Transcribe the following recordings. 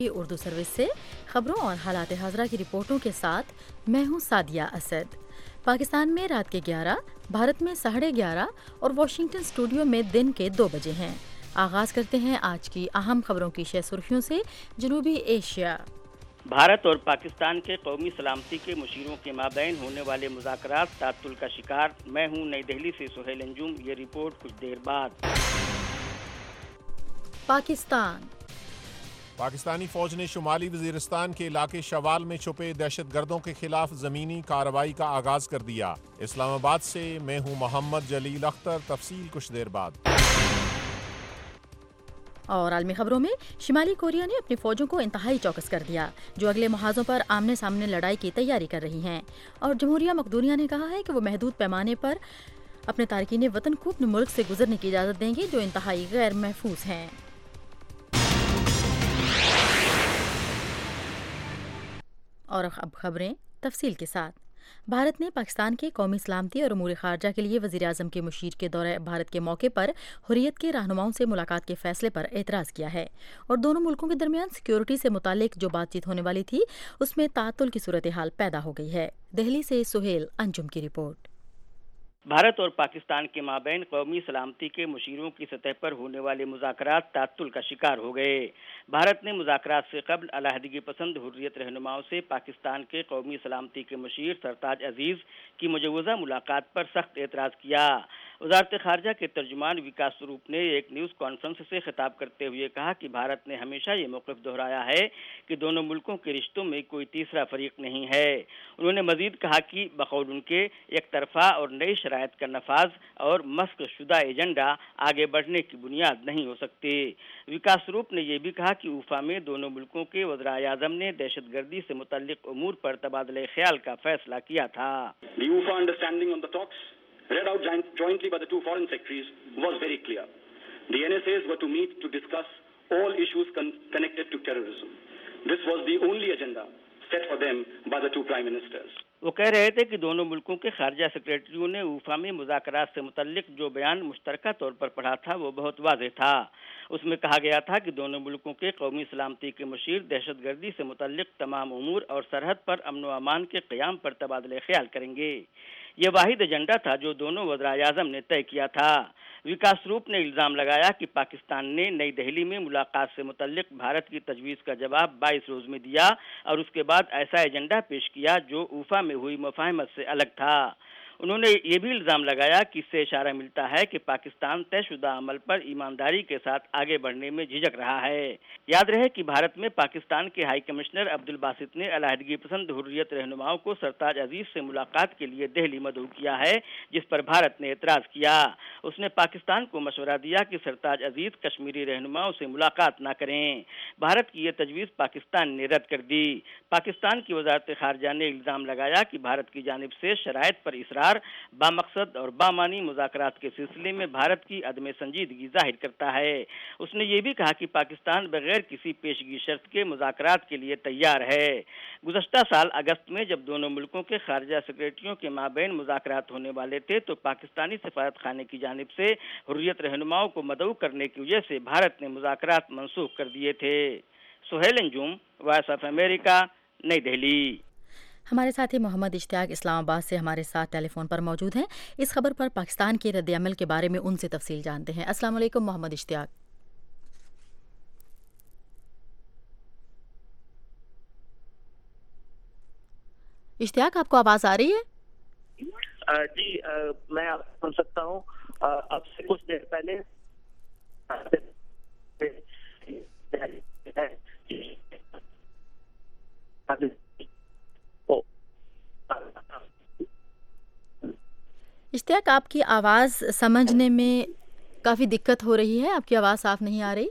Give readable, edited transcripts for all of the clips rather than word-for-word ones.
Urdu service سے خبروں اور حالات حاضرہ کی رپورٹوں کے ساتھ میں ہوں سعدیہ اسد۔ پاکستان میں رات کے 11، بھارت میں 11:30 اور واشنگٹن اسٹوڈیو میں دن کے 2 بجے ہیں۔ آغاز کرتے ہیں آج کی اہم خبروں کی شہ سرخیوں سے۔ جنوبی ایشیا، بھارت اور پاکستان کے قومی سلامتی کے مشیروں کے مابین ہونے والے مذاکرات تعطل کا شکار۔ میں ہوں نئی دہلی سے سہیل انجم، یہ رپورٹ کچھ دیر بعد۔ پاکستانی فوج نے شمالی وزیرستان کے علاقے شوال میں چھپے دہشت گردوں کے خلاف زمینی کارروائی کا آغاز کر دیا۔ اسلام آباد سے میں ہوں محمد جلیل اختر، تفصیل کچھ دیر بعد۔ اور عالمی خبروں میں شمالی کوریا نے اپنی فوجوں کو انتہائی چوکس کر دیا، جو اگلے محاذوں پر آمنے سامنے لڑائی کی تیاری کر رہی ہیں، اور جمہوریہ مقدونیہ نے کہا ہے کہ وہ محدود پیمانے پر اپنے تارکین وطن کو اپنے ملک سے گزرنے کی اجازت دیں گے جو انتہائی غیر محفوظ ہیں۔ اور اب خبریں تفصیل کے ساتھ۔ بھارت نے پاکستان کے قومی سلامتی اور امور خارجہ کے لیے وزیر اعظم کے مشیر کے دورہ بھارت کے موقع پر حریت کے رہنماؤں سے ملاقات کے فیصلے پر اعتراض کیا ہے، اور دونوں ملکوں کے درمیان سیکیورٹی سے متعلق جو بات چیت ہونے والی تھی اس میں تعطل کی صورتحال پیدا ہو گئی ہے۔ دہلی سے سہیل انجم کی رپورٹ۔ بھارت اور پاکستان کے مابین قومی سلامتی کے مشیروں کی سطح پر ہونے والے مذاکرات تعطل کا شکار ہو گئے۔ بھارت نے مذاکرات سے قبل علیحدگی پسند حریت رہنماؤں سے پاکستان کے قومی سلامتی کے مشیر سرتاج عزیز کی مجوزہ ملاقات پر سخت اعتراض کیا۔ وزارت خارجہ کے ترجمان وکاس سوروپ نے ایک نیوز کانفرنس سے خطاب کرتے ہوئے کہا کہ بھارت نے ہمیشہ یہ موقف دہرایا ہے کہ دونوں ملکوں کے رشتوں میں کوئی تیسرا فریق نہیں ہے۔ انہوں نے مزید کہا کہ بقول ان کے ایک طرفہ اور نئی شرائط کا نفاذ اور مسخ شدہ ایجنڈا آگے بڑھنے کی بنیاد نہیں ہو سکتے۔ وکاس سوروپ نے یہ بھی کہا کہ اوفا میں دونوں ملکوں کے وزرائے اعظم نے دہشت گردی سے متعلق امور پر تبادلہ خیال کا فیصلہ کیا تھا۔ read out jointly by the two foreign secretaries was very clear. The NSAs were to meet to discuss all issues connected to terrorism. This was the only agenda set for them by the two prime ministers. وہ کہہ رہے تھے کہ دونوں ملکوں کے خارجہ سیکریٹریوں نے اوفا میں مذاکرات سے متعلق جو بیان مشترکہ طور پر پڑھا تھا وہ بہت واضح تھا۔ اس میں کہا گیا تھا کہ دونوں ملکوں کے قومی سلامتی کے مشیر دہشت گردی سے متعلق تمام امور اور سرحد پر امن و امان کے قیام پر تبادلہ خیال کریں گے۔ یہ واحد ایجنڈا تھا جو دونوں وزرائے اعظم نے طے کیا تھا۔ وکاس سوروپ نے الزام لگایا کہ پاکستان نے نئی دہلی میں ملاقات سے متعلق بھارت کی تجویز کا جواب 22 روز میں دیا اور اس کے بعد ایسا ایجنڈا پیش کیا جو اوفا میں ہوئی مفاہمت سے الگ تھا۔ انہوں نے یہ بھی الزام لگایا کہ اس سے اشارہ ملتا ہے کہ پاکستان طے شدہ عمل پر ایمانداری کے ساتھ آگے بڑھنے میں جھجک رہا ہے۔ یاد رہے کہ بھارت میں پاکستان کے ہائی کمشنر عبدالباسط نے علیحدگی پسند حریت رہنماؤں کو سرتاج عزیز سے ملاقات کے لیے دہلی مدعو کیا ہے، جس پر بھارت نے اعتراض کیا۔ اس نے پاکستان کو مشورہ دیا کہ سرتاج عزیز کشمیری رہنماؤں سے ملاقات نہ کریں۔ بھارت کی یہ تجویز پاکستان نے رد کر دی۔ پاکستان کی وزارت خارجہ نے الزام لگایا کہ بھارت کی جانب سے شرائط پر اصرار بامقصد اور بامانی مذاکرات کے سلسلے میں بھارت کی عدم سنجیدگی ظاہر کرتا ہے۔ اس نے یہ بھی کہا کہ پاکستان بغیر کسی پیشگی شرط کے مذاکرات کے لیے تیار ہے۔ گزشتہ سال اگست میں جب دونوں ملکوں کے خارجہ سیکریٹریوں کے مابین مذاکرات ہونے والے تھے تو پاکستانی سفارت خانے کی جانب سے حریت رہنماؤں کو مدعو کرنے کی وجہ سے بھارت نے مذاکرات منسوخ کر دیے تھے۔ Suhail Anjum, Voice of America, نئی دہلی۔ ہمارے ساتھی محمد اشتیاق اسلام آباد سے ہمارے ساتھ ٹیلی فون پر موجود ہیں۔ اس خبر پر پاکستان کے رد عمل کے بارے میں ان سے تفصیل جانتے ہیں۔ السلام علیکم محمد اشتیاق۔ اشتیاق، آپ کو آواز آ رہی ہے؟ جی، میں آپ سن سکتا ہوں۔ اب سے کچھ دیر پہلے اشتیاق، آپ کی آواز سمجھنے میں کافی دقت ہو رہی ہے، آپ کی آواز صاف نہیں آ رہی۔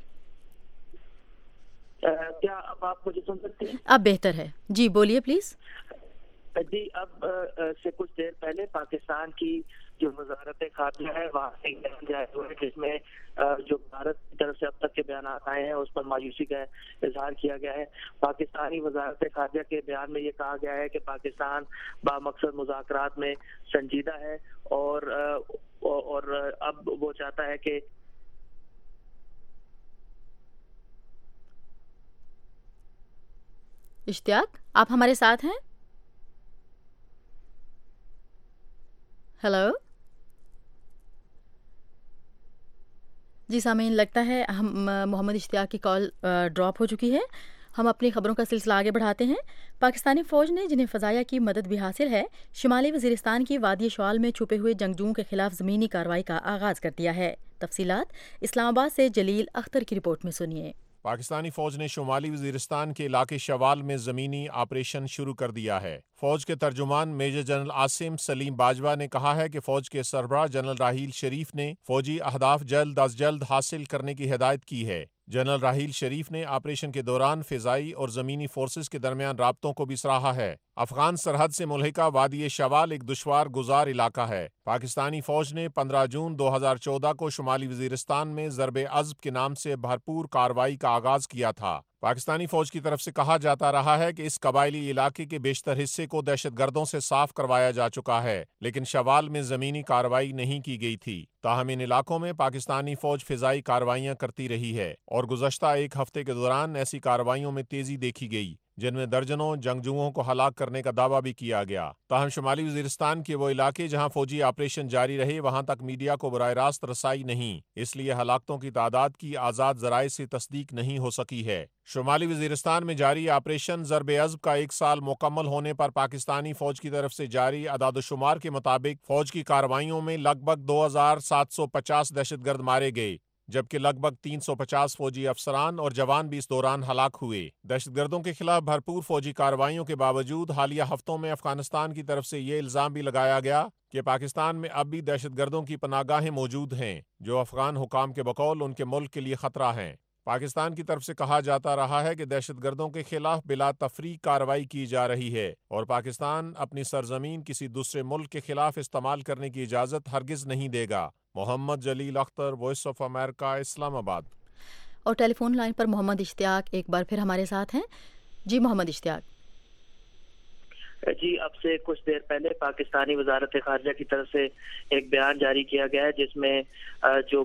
کیا اب آپ مجھے سن سکتے ہیں؟ اب بہتر ہے، جی بولیے پلیز۔ جی، اب سے کچھ دیر پہلے پاکستان کی جو وزارت خارجہ ہے وہاں سے بیان جاری ہوا ہے جس میں جو بھارت کی طرف سے اب تک کے بیانات آئے ہیں اس پر مایوسی کا اظہار کیا گیا ہے۔ پاکستانی وزارت خارجہ کے بیان میں یہ کہا گیا ہے کہ پاکستان بامقصد مذاکرات میں سنجیدہ ہے اور اب وہ چاہتا ہے کہ اشتیاق، آپ ہمارے ساتھ ہیں؟ ہیلو جی سامعین، لگتا ہے ہم محمد اشتیاق کی کال ڈراپ ہو چکی ہے۔ ہم اپنی خبروں کا سلسلہ آگے بڑھاتے ہیں۔ پاکستانی فوج نے، جنہیں فضائیہ کی مدد بھی حاصل ہے، شمالی وزیرستان کی وادی شوال میں چھپے ہوئے جنگجوؤں کے خلاف زمینی کارروائی کا آغاز کر دیا ہے۔ تفصیلات اسلام آباد سے جلیل اختر کی رپورٹ میں سنیے۔ پاکستانی فوج نے شمالی وزیرستان کے علاقے شوال میں زمینی آپریشن شروع کر دیا ہے۔ فوج کے ترجمان میجر جنرل عاصم سلیم باجوہ نے کہا ہے کہ فوج کے سربراہ جنرل راحیل شریف نے فوجی اہداف جلد از جلد حاصل کرنے کی ہدایت کی ہے۔ جنرل راحیل شریف نے آپریشن کے دوران فضائی اور زمینی فورسز کے درمیان رابطوں کو بھی سراہا ہے۔ افغان سرحد سے ملحقہ وادی شوال ایک دشوار گزار علاقہ ہے۔ پاکستانی فوج نے 15 جون 2014 کو شمالی وزیرستان میں ضرب عضب کے نام سے بھرپور کارروائی کا آغاز کیا تھا۔ پاکستانی فوج کی طرف سے کہا جاتا رہا ہے کہ اس قبائلی علاقے کے بیشتر حصے کو دہشت گردوں سے صاف کروایا جا چکا ہے، لیکن شوال میں زمینی کارروائی نہیں کی گئی تھی۔ تاہم ان علاقوں میں پاکستانی فوج فضائی کارروائیاں کرتی رہی ہے اور گزشتہ ایک ہفتے کے دوران ایسی کارروائیوں میں تیزی دیکھی گئی جن میں درجنوں جنگجوؤں کو ہلاک کرنے کا دعویٰ بھی کیا گیا۔ تاہم شمالی وزیرستان کے وہ علاقے جہاں فوجی آپریشن جاری رہے وہاں تک میڈیا کو براہ راست رسائی نہیں، اس لیے ہلاکتوں کی تعداد کی آزاد ذرائع سے تصدیق نہیں ہو سکی ہے۔ شمالی وزیرستان میں جاری آپریشن ضرب عضب کا 1 سال مکمل ہونے پر پاکستانی فوج کی طرف سے جاری اعداد و شمار کے مطابق فوج کی کارروائیوں میں لگ بھگ 2750 دہشت گرد مارے گئے، جبکہ لگ بھگ 350 فوجی افسران اور جوان بھی اس دوران ہلاک ہوئے۔ دہشت گردوں کے خلاف بھرپور فوجی کارروائیوں کے باوجود حالیہ ہفتوں میں افغانستان کی طرف سے یہ الزام بھی لگایا گیا کہ پاکستان میں اب بھی دہشت گردوں کی پناہ گاہیں موجود ہیں جو افغان حکام کے بقول ان کے ملک کے لیے خطرہ ہیں۔ پاکستان کی طرف سے کہا جاتا رہا ہے کہ دہشت گردوں کے خلاف بلا تفریق کارروائی کی جا رہی ہے اور پاکستان اپنی سرزمین کسی دوسرے ملک کے خلاف استعمال کرنے کی اجازت ہرگز نہیں دے گا۔ Muhammad Jalil Akhtar, Voice of America, Islamabad. اور ٹیلی فون لائن پر محمد اشتیاق ایک بار پھر ہمارے ساتھ ہیں۔ جی محمد اشتیاق۔ جی، اب سے کچھ دیر پہلے پاکستانی وزارت خارجہ کی طرف سے ایک بیان جاری کیا گیا ہے جس میں جو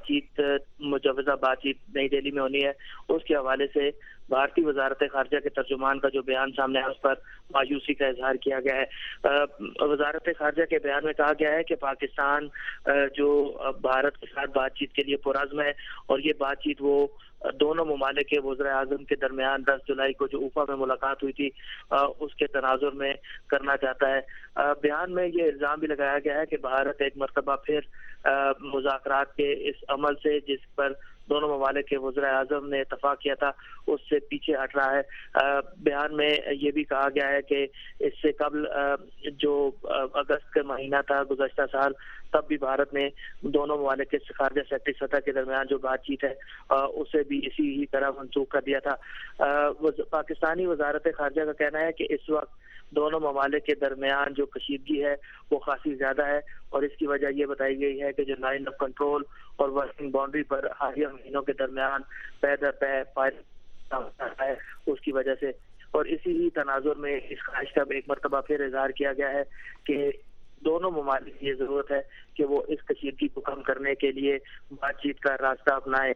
مجوزہ بات چیت نئی دہلی میں ہونی ہے اس کے حوالے سے بھارتی وزارت خارجہ کے ترجمان کا جو بیان سامنے ہے اس پر مایوسی کا اظہار کیا گیا ہے۔ وزارت خارجہ کے بیان میں کہا گیا ہے کہ پاکستان جو بھارت کے ساتھ بات چیت کے لیے پرعزم ہے اور یہ بات چیت وہ دونوں ممالک کے وزرائے اعظم کے درمیان 10 جولائی کو جو اوفا میں ملاقات ہوئی تھی اس کے تناظر میں کرنا چاہتا ہے۔ بیان میں یہ الزام بھی لگایا گیا ہے کہ بھارت ایک مرتبہ پھر مذاکرات کے اس عمل سے جس پر دونوں ممالک کے وزرائے اعظم نے اتفاق کیا تھا اس سے پیچھے ہٹ رہا ہے۔ بیان میں یہ بھی کہا گیا ہے کہ اس سے قبل جو اگست کا مہینہ تھا گزشتہ سال، تب بھی بھارت نے دونوں ممالک کے خارجہ سیکرٹری سطح کے درمیان جو بات چیت ہے اسے بھی اسی ہی طرح منسوخ کر دیا تھا۔ پاکستانی وزارت خارجہ کا کہنا ہے کہ اس وقت دونوں ممالک کے درمیان جو کشیدگی ہے وہ کافی زیادہ ہے اور اس کی وجہ یہ بتائی گئی ہے کہ جو لائن آف کنٹرول اور ورکنگ باؤنڈری پر حالیہ مہینوں کے درمیان پے در پے فائرنگ ہے اس کی وجہ سے، اور اسی ہی تناظر میں اس خواہش کا ایک مرتبہ پھر اظہار کیا گیا ہے کہ دونوں ممالک کی یہ ضرورت ہے کہ وہ اس کشیدگی کو کم کرنے کے لیے بات چیت کا راستہ اپنائیں۔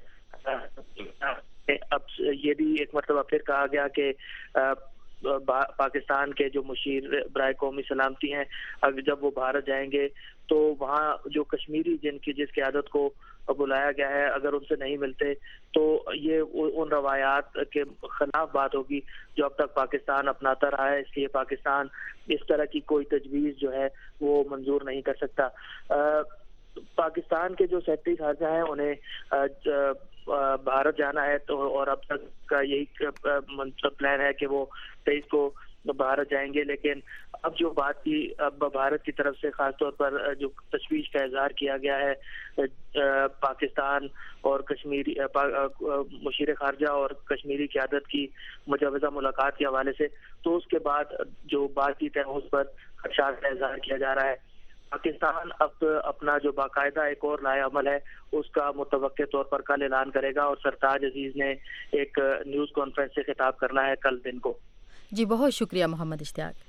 اب یہ بھی ایک مرتبہ پھر کہا گیا کہ پاکستان کے جو مشیر برائے قومی سلامتی ہیں اگر جب وہ بھارت جائیں گے تو وہاں جو کشمیری جس قیادت کو بلایا گیا ہے اگر ان سے نہیں ملتے تو یہ ان روایات کے خلاف بات ہوگی جو اب تک پاکستان اپناتا رہا ہے، اس لیے پاکستان اس طرح کی کوئی تجویز جو ہے وہ منظور نہیں کر سکتا۔ پاکستان کے جو سیکرٹری خارجہ ہیں انہیں بھارت جانا ہے تو اور اب تک کا یہی پلان ہے کہ وہ 23 کو بھارت جائیں گے، لیکن اب جو بات کی اب بھارت کی طرف سے خاص طور پر جو تشویش کا اظہار کیا گیا ہے پاکستان اور کشمیری مشیر خارجہ اور کشمیری قیادت کی مجوزہ ملاقات کے حوالے سے، تو اس کے بعد جو بات چیت ہے اس پر خدشات کا اظہار کیا جا رہا ہے۔ پاکستان اب اپنا جو باقاعدہ ایک اور نیا عمل ہے اس کا متوقع طور پر کل اعلان کرے گا اور سرتاج عزیز نے ایک نیوز کانفرنس سے خطاب کرنا ہے کل دن کو۔ جی بہت شکریہ محمد اشتیاق۔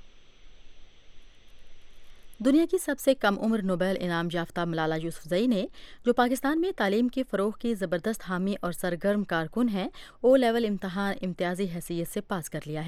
دنیا کی سب سے کم عمر نوبیل انعام یافتہ ملالہ یوسفزئی نے، جو پاکستان میں تعلیم کے فروغ کی زبردست حامی اور سرگرم کارکن ہیں، او لیول امتحان امتیازی حیثیت سے پاس کر لیا ہے۔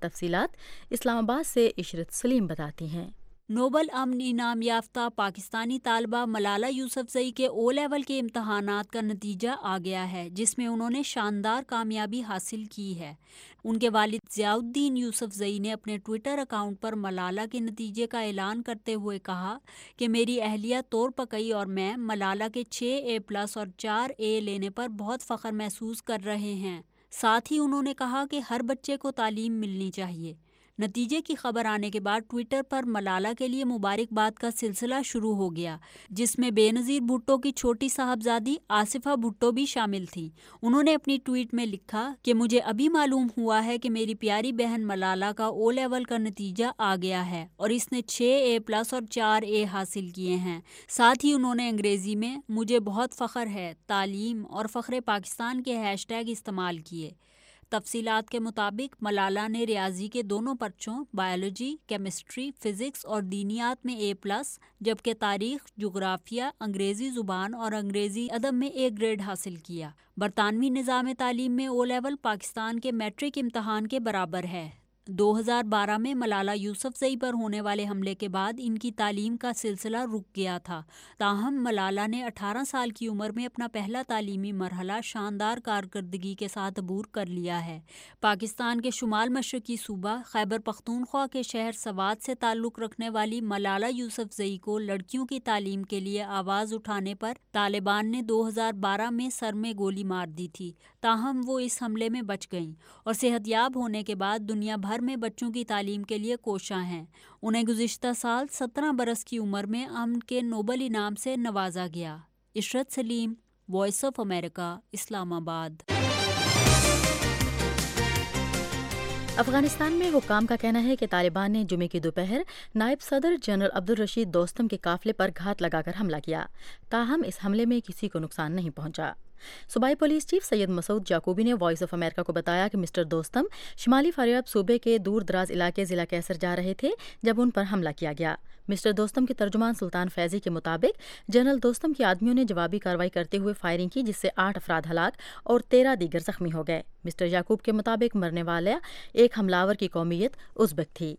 तफसीलात इस्लामाबाद से इशरत सलीम बताती हैं। नोबल अमन इनाम याफ्ता पाकिस्तानी तालबा मलाला यूसुफजई के ओ लेवल के इम्तहानात का नतीजा आ गया है, जिसमें उन्होंने शानदार कामयाबी हासिल की है। उनके वालिद ज़ियाउद्दीन यूसुफजई ने अपने ट्विटर अकाउंट पर मलाला के नतीजे का ऐलान करते हुए कहा कि मेरी अहलिया तौर पकई और मैं मलाला के 6A+ और 4A लेने पर बहुत फ़ख्र महसूस कर रहे हैं। साथ ही उन्होंने कहा कि हर बच्चे को तालीम मिलनी चाहिए। नतीजे की खबर आने के बाद ट्विटर पर मलाला के लिए मुबारकबाद का सिलसिला शुरू हो गया, जिसमें बेनज़ीर भुट्टो की छोटी साहबजादी आसिफा भुट्टो भी शामिल थी। उन्होंने अपनी ट्वीट में लिखा कि मुझे अभी मालूम हुआ है कि मेरी प्यारी बहन मलाला का ओ लेवल का नतीजा आ गया है और इसने 6A+ और 4A हासिल किए हैं। साथ ही उन्होंने अंग्रेज़ी में मुझे बहुत फ़ख्र है, तालीम और फ़ख्र पाकिस्तान के हैशटैग इस्तेमाल किए। तफसीलात के मुताबिक मलाला ने रियाजी के दोनों पर्चों बायोलॉजी, केमिस्ट्री, फ़िज़िक्स और दीनियात में A+, जबकि तारीख़, जुग़राफ़िया, अंग्रेज़ी ज़ुबान और अंग्रेज़ी अदब में A ग्रेड हासिल किया। बरतानवी निज़ाम तालीम में ओ लेवल पाकिस्तान के मैट्रिक इम्तहान के बराबर है। 2012 में मलाला यूसुफजई पर होने वाले हमले के बाद इनकी तालीम का सिलसिला रुक गया था। ताहम मलाला ने 18 साल की उम्र में अपना पहला तालीमी मरहला शानदार कारकर्दगी के साथ अबूर कर लिया है। पाकिस्तान के शुमाल मशरकी सूबा खैबर पख्तूनख्वा के शहर सवात से ताल्लुक़ रखने वाली मलाला यूसुफजई को लड़कियों की तालीम के लिए आवाज़ उठाने पर तालिबान ने 2012 में सर में गोली मार दी थी। ताहम वो इस हमले में बच गईं और सेहतयाब होने के बाद दुनिया भर में बच्चों की तालीम के लिए कोशां हैं। उन्हें गुज़िश्ता साल 17 बरस की उम्र में अमन के नोबल इनाम से नवाजा गया। Ishrat Saleem, Voice of America, Islamabad. Afghanistan में हुक्काम का कहना है कि तालिबान ने जुमे की दोपहर नायब सदर जनरल अब्दुल रशीद दोस्तम के काफिले पर घात लगाकर हमला किया। ताहम इस हमले में किसी को नुकसान नहीं पहुंचा। सूबाई पुलिस चीफ सैयद मसूद जाकूबी ने वॉइस ऑफ अमेरिका को बताया कि मिस्टर दोस्तम शिमाली फारियाब सूबे के दूर दराज इलाके ज़िला कैसर जा रहे थे जब उन पर हमला किया गया। मिस्टर दोस्तम के तर्जुमान सुल्तान फैजी के मुताबिक जनरल दोस्तम के आदमियों ने जवाबी कार्रवाई करते हुए फायरिंग की, जिससे 8 अफराद हलाक और 13 दीगर जख्मी हो गए। मिस्टर याकूब के मुताबिक मरने वाला एक हमलावर की कौमियत उज़्बेक थी।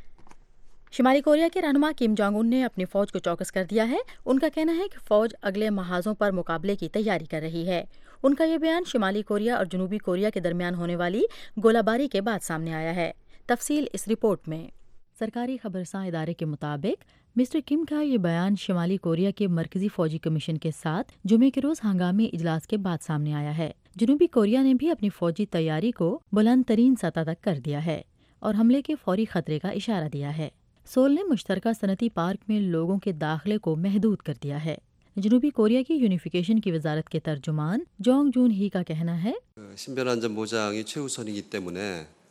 शिमाली कोरिया के रहनुमा किम जोंग उन ने अपनी फौज को चौकस कर दिया है। उनका कहना है कि फौज अगले महाजों पर मुकाबले की तैयारी कर रही है। उनका ये बयान शिमाली कोरिया और जनूबी कोरिया के दरमियान होने वाली गोलाबारी के बाद सामने आया है। तफसील इस रिपोर्ट में। सरकारी खबरसां इदारे के मुताबिक मिस्टर किम का ये बयान शिमाली कोरिया के मरकजी फौजी कमीशन के साथ जुमे के रोज हंगामी इजलास के बाद सामने आया है। जनूबी कोरिया ने भी अपनी फौजी तैयारी को बुलंद तरीन सतह तक कर दिया है और हमले के फौरी खतरे का इशारा दिया है। सोल ने मुश्तरका सनती पार्क में लोगों के दाखिले को महदूद कर दिया है। जनूबी कोरिया की यूनिफिकेशन की वजारत के तर्जुमान जोंग जून ही का कहना है, 신변안전 보장이 최우선이기 때문에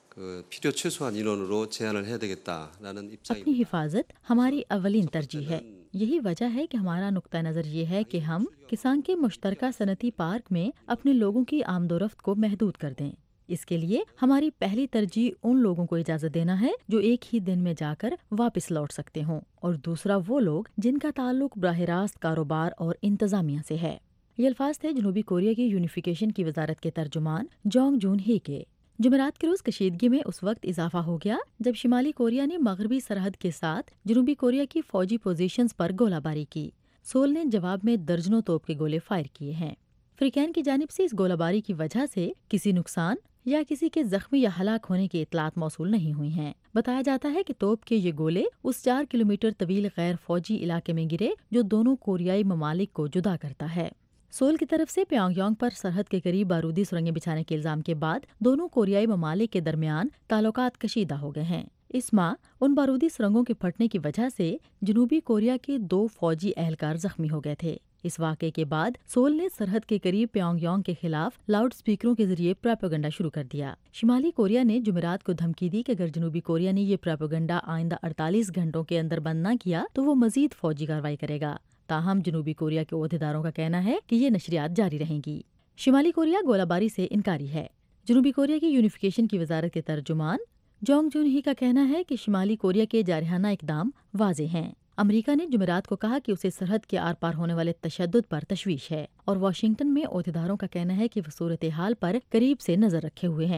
필요 최소한 인원으로 제한을 해야 되겠다라는 입장입니다. अपनी हिफाजत हमारी अवलीन तरजीह है। यही वजह है कि हमारा नुक्ता नज़र ये है कि हम किसान के मुश्तरका सनती पार्क में अपने लोगों की आमदोरफ्त को महदूद कर दें। इसके लिए हमारी पहली तरजीह उन लोगों को इजाज़त देना है जो एक ही दिन में जाकर वापस लौट सकते हों, और दूसरा वो लोग जिनका ताल्लुक बराह रास्त कारोबार और इंतज़ामिया से है। ये अल्फाज थे जनूबी कोरिया की यूनिफिकेशन की वजारत के तर्जुमान जोंग जून ही के। जुमेरात के रोज कशीदगी में उस वक्त इजाफा हो गया जब शिमाली कोरिया ने मगरबी सरहद के साथ जनूबी कोरिया की फौजी पोजीशंस पर गोलाबारी की। सोल ने जवाब में दर्जनों तोप के गोले फायर किए हैं। फ्रीकैन की जानिब से इस गोलाबारी की वजह से किसी नुकसान या किसी के जख्मी या हलाक होने की इतलात मौसूल नहीं हुई हैं। बताया जाता है कि तोप के ये गोले उस 4 किलोमीटर तवील गैर फौजी इलाके में गिरे जो दोनों कोरियाई ममालिक को जुदा करता है। सोल की तरफ से प्योंगयांग पर सरहद के करीब बारूदी सुरंगें बिछाने के इल्जाम के बाद दोनों कोरियाई ममालिक के दरमियान ताल्लुकात कशीदा हो गए हैं। इस माह उन बारूदी सुरंगों के फटने की वजह से जनूबी कोरिया के 2 फौजी एहलकार जख्मी हो गए थे। इस वाक़े के बाद सोल ने सरहद के करीब प्योंगयांग के खिलाफ लाउड स्पीकरों के जरिए प्रोपेगेंडा शुरू कर दिया। शिमाली कोरिया ने जुमेरात को धमकी दी कि अगर जनूबी कोरिया ने ये प्रोपेगेंडा आइंदा 48 घंटों के अंदर बंद न किया तो वो मजीद फौजी कार्रवाई करेगा। ताहम जनूबी कोरिया के ओहदेदारों का कहना है कि ये नशरियात जारी रहेंगी। शिमाली कोरिया गोलाबारी से इनकारी है। जनूबी कोरिया की यूनिफिकेशन की वजारत के तर्जुमान जोंग जून ही का कहना है कि शिमाली कोरिया के जारहाना इकदाम वाज़ेह हैं। अमेरिका ने जुमेरात को कहा कि उसे सरहद के आर पार होने वाले तशद्दुद पर तशवीश है और वाशिंगटन में ओहदेदारों का कहना है कि वो सूरत हाल पर करीब से नजर रखे हुए हैं।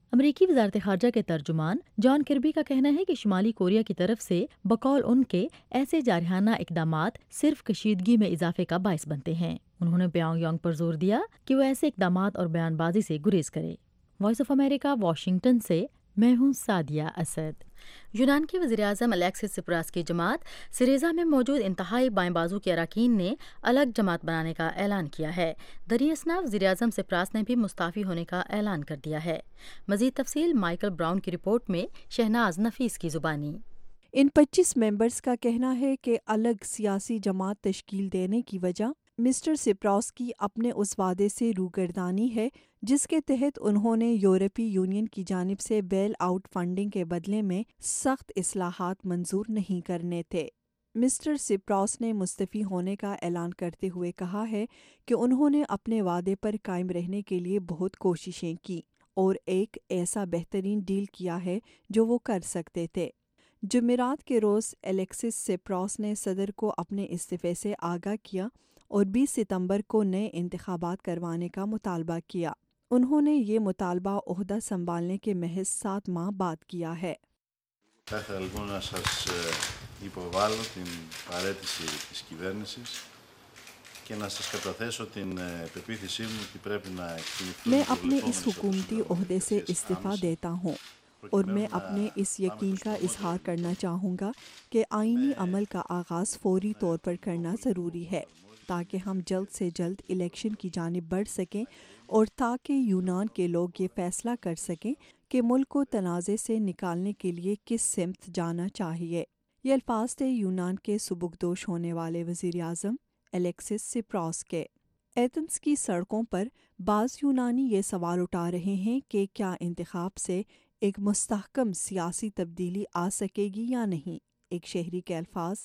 امریکی وزارت خارجہ کے ترجمان جان کربی کا کہنا ہے کہ شمالی کوریا کی طرف سے بقول ان کے ایسے جارحانہ اقدامات صرف کشیدگی میں اضافے کا باعث بنتے ہیں۔ انہوں نے پیونگ یانگ پر زور دیا کہ وہ ایسے اقدامات اور بیان بازی سے گریز کرے۔ وائس آف امریکہ، واشنگٹن سے میں ہوں سعدیہ اسد۔ یونان کے وزیراعظم الیکسس سپراس کی جماعت سریزا میں موجود انتہائی بائیں بازو کے اراکین نے الگ جماعت بنانے کا اعلان کیا ہے۔ دری اثنا وزیراعظم سپراس نے بھی مستعفی ہونے کا اعلان کر دیا ہے۔ مزید تفصیل مائیکل براؤن کی رپورٹ میں شہناز نفیس کی زبانی۔ ان 25 ممبرز کا کہنا ہے کہ الگ سیاسی جماعت تشکیل دینے کی وجہ مسٹر سپراس کی اپنے اس وعدے سے روگردانی ہے جس کے تحت انہوں نے یورپی یونین کی جانب سے بیل آؤٹ فنڈنگ کے بدلے میں سخت اصلاحات منظور نہیں کرنے تھے۔ مسٹر سپراس نے مستعفی ہونے کا اعلان کرتے ہوئے کہا ہے کہ انہوں نے اپنے وعدے پر قائم رہنے کے لیے بہت کوششیں کی اور ایک ایسا بہترین ڈیل کیا ہے جو وہ کر سکتے تھے۔ جمعرات کے روز الیکسس سپراس نے صدر کو اپنے استعفے سے آگاہ کیا اور 20 ستمبر کو نئے انتخابات کروانے کا مطالبہ کیا۔ انہوں نے یہ مطالبہ عہدہ سنبھالنے کے محض 7 ماہ بعد کیا ہے۔ Θα ήθελα λοιπόν να σας υποβάλω την παραίτηση της κυβέρνησης και να σας καταθέσω την πεποίθησή μου ότι πρέπει να εκτιμηθούν میں اپنے اس حکومتی عہدے سے استعفیٰ دیتا ہوں اور میں اپنے اس یقین کا اظہار کرنا چاہوں گا کہ آئینی عمل کا آغاز فوری طور پر کرنا ضروری ہے تاکہ ہم جلد سے جلد الیکشن کی جانب بڑھ سکیں اور تاکہ یونان کے لوگ یہ فیصلہ کر سکیں کہ ملک کو تنازع سے نکالنے کے لیے کس سمت جانا چاہیے۔ یہ الفاظ تھے یونان کے سبکدوش ہونے والے وزیر اعظم الیکسس سپراس کے۔ ایتھنز کی سڑکوں پر بعض یونانی یہ سوال اٹھا رہے ہیں کہ کیا انتخاب سے ایک مستحکم سیاسی تبدیلی آ سکے گی یا نہیں۔ ایک شہری کے الفاظ: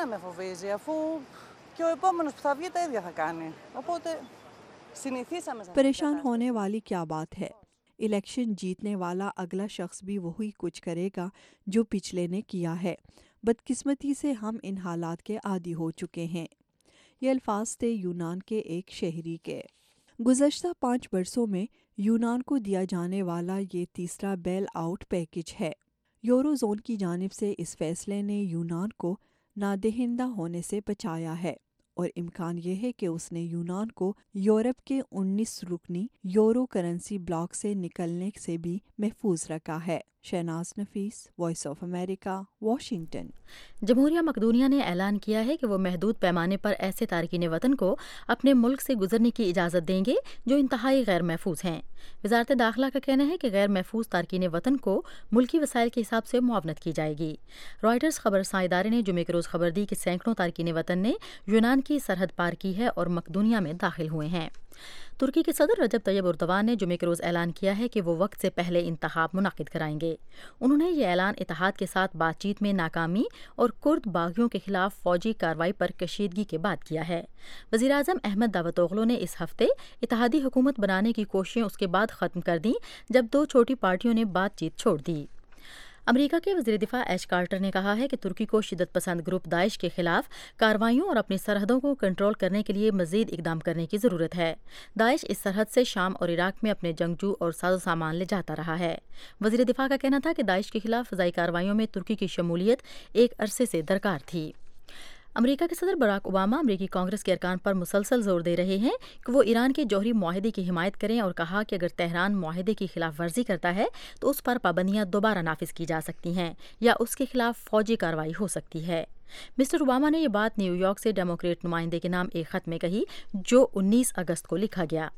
پریشان ہونے والی کیا بات ہے، الیکشن جیتنے والا اگلا شخص بھی وہی کچھ کرے گا جو پچھلے نے کیا ہے۔ بدقسمتی سے ہم ان حالات کے عادی ہو چکے ہیں۔ یہ الفاظ تھے یونان کے ایک شہری کے۔ گزشتہ 5 برسوں میں یونان کو دیا جانے والا یہ تیسرا بیل آؤٹ پیکج ہے۔ یورو زون کی جانب سے اس فیصلے نے یونان کو نادہندہ ہونے سے بچایا ہے اور امکان یہ ہے کہ اس نے یونان کو یورپ کے 19 رکنی یورو کرنسی بلاک سے نکلنے سے بھی محفوظ رکھا ہے۔ Shahnaz Nafees, Voice of America, Washington. جمہوریہ مقدونیہ نے اعلان کیا ہے کہ وہ محدود پیمانے پر ایسے تارکین وطن کو اپنے ملک سے گزرنے کی اجازت دیں گے جو انتہائی غیر محفوظ ہیں۔ وزارت داخلہ کا کہنا ہے کہ غیر محفوظ تارکین وطن کو ملکی وسائل کے حساب سے معاونت کی جائے گی۔ رائٹرز خبررساں ادارے نے جمعے کے روز خبر دی کہ سینکڑوں تارکین وطن نے یونان کی سرحد پار کی ہے اور مقدونیہ میں داخل ہوئے ہیں۔ ترکی کے صدر رجب طیب اردوان نے جمعے کے روز اعلان کیا ہے کہ وہ وقت سے پہلے انتخاب منعقد کرائیں گے۔ انہوں نے یہ اعلان اتحاد کے ساتھ بات چیت میں ناکامی اور کرد باغیوں کے خلاف فوجی کارروائی پر کشیدگی کے بعد کیا ہے۔ وزیراعظم احمد داوطوغلو نے اس ہفتے اتحادی حکومت بنانے کی کوششیں اس کے بعد ختم کر دیں جب 2 چھوٹی پارٹیوں نے بات چیت چھوڑ دی۔ امریکہ کے وزیر دفاع ایش کارٹر نے کہا ہے کہ ترکی کو شدت پسند گروپ داعش کے خلاف کارروائیوں اور اپنی سرحدوں کو کنٹرول کرنے کے لیے مزید اقدام کرنے کی ضرورت ہے۔ داعش اس سرحد سے شام اور عراق میں اپنے جنگجو اور ساز و سامان لے جاتا رہا ہے۔ وزیر دفاع کا کہنا تھا کہ داعش کے خلاف فضائی کارروائیوں میں ترکی کی شمولیت ایک عرصے سے درکار تھی۔ امریکہ کے صدر براک اوباما امریکی کانگریس کے ارکان پر مسلسل زور دے رہے ہیں کہ وہ ایران کے جوہری معاہدے کی حمایت کریں اور کہا کہ اگر تہران معاہدے کی خلاف ورزی کرتا ہے تو اس پر پابندیاں دوبارہ نافذ کی جا سکتی ہیں یا اس کے خلاف فوجی کارروائی ہو سکتی ہے۔ مسٹر اوباما نے یہ بات نیو یارک سے ڈیموکریٹ نمائندے کے نام ایک خط میں کہی جو 19 اگست کو لکھا گیا۔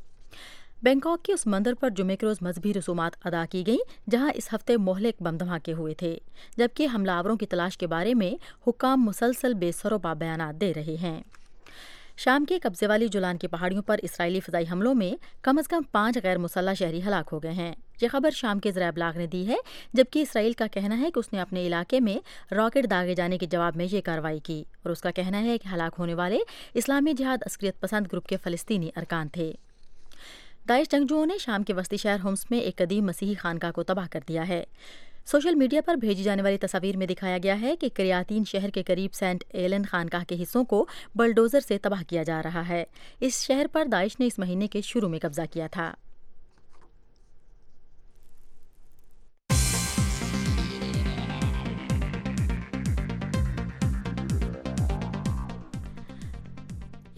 بینکاک کے اس مندر پر جمعے کے روز مذہبی رسومات ادا کی گئیں جہاں اس ہفتے مہلک بم دھماکے ہوئے تھے، جبکہ حملہ آوروں کی تلاش کے بارے میں حکام مسلسل بے سر و پا بیانات دے رہے ہیں۔ شام کے قبضے والی جولان کی پہاڑیوں پر اسرائیلی فضائی حملوں میں کم از کم 5 غیر مسلح شہری ہلاک ہو گئے ہیں۔ یہ خبر شام کے ذرائع ابلاغ نے دی ہے، جبکہ اسرائیل کا کہنا ہے کہ اس نے اپنے علاقے میں راکٹ داغے جانے کے جواب میں یہ کارروائی کی اور اس کا کہنا ہے کہ ہلاک ہونے والے اسلامی جہاد عسکریت پسند گروپ کے فلسطینی ارکان تھے۔ داعش جنگجوؤں نے شام کے وسطی شہر ہومس میں ایک قدیم مسیحی خانقاہ کو تباہ کر دیا ہے۔ سوشل میڈیا پر بھیجی جانے والی تصاویر میں دکھایا گیا ہے کہ کریاتین شہر کے قریب سینٹ ایلن خانقاہ کے حصوں کو بلڈوزر سے تباہ کیا جا رہا ہے۔ اس شہر پر داعش نے اس مہینے کے شروع میں قبضہ کیا تھا۔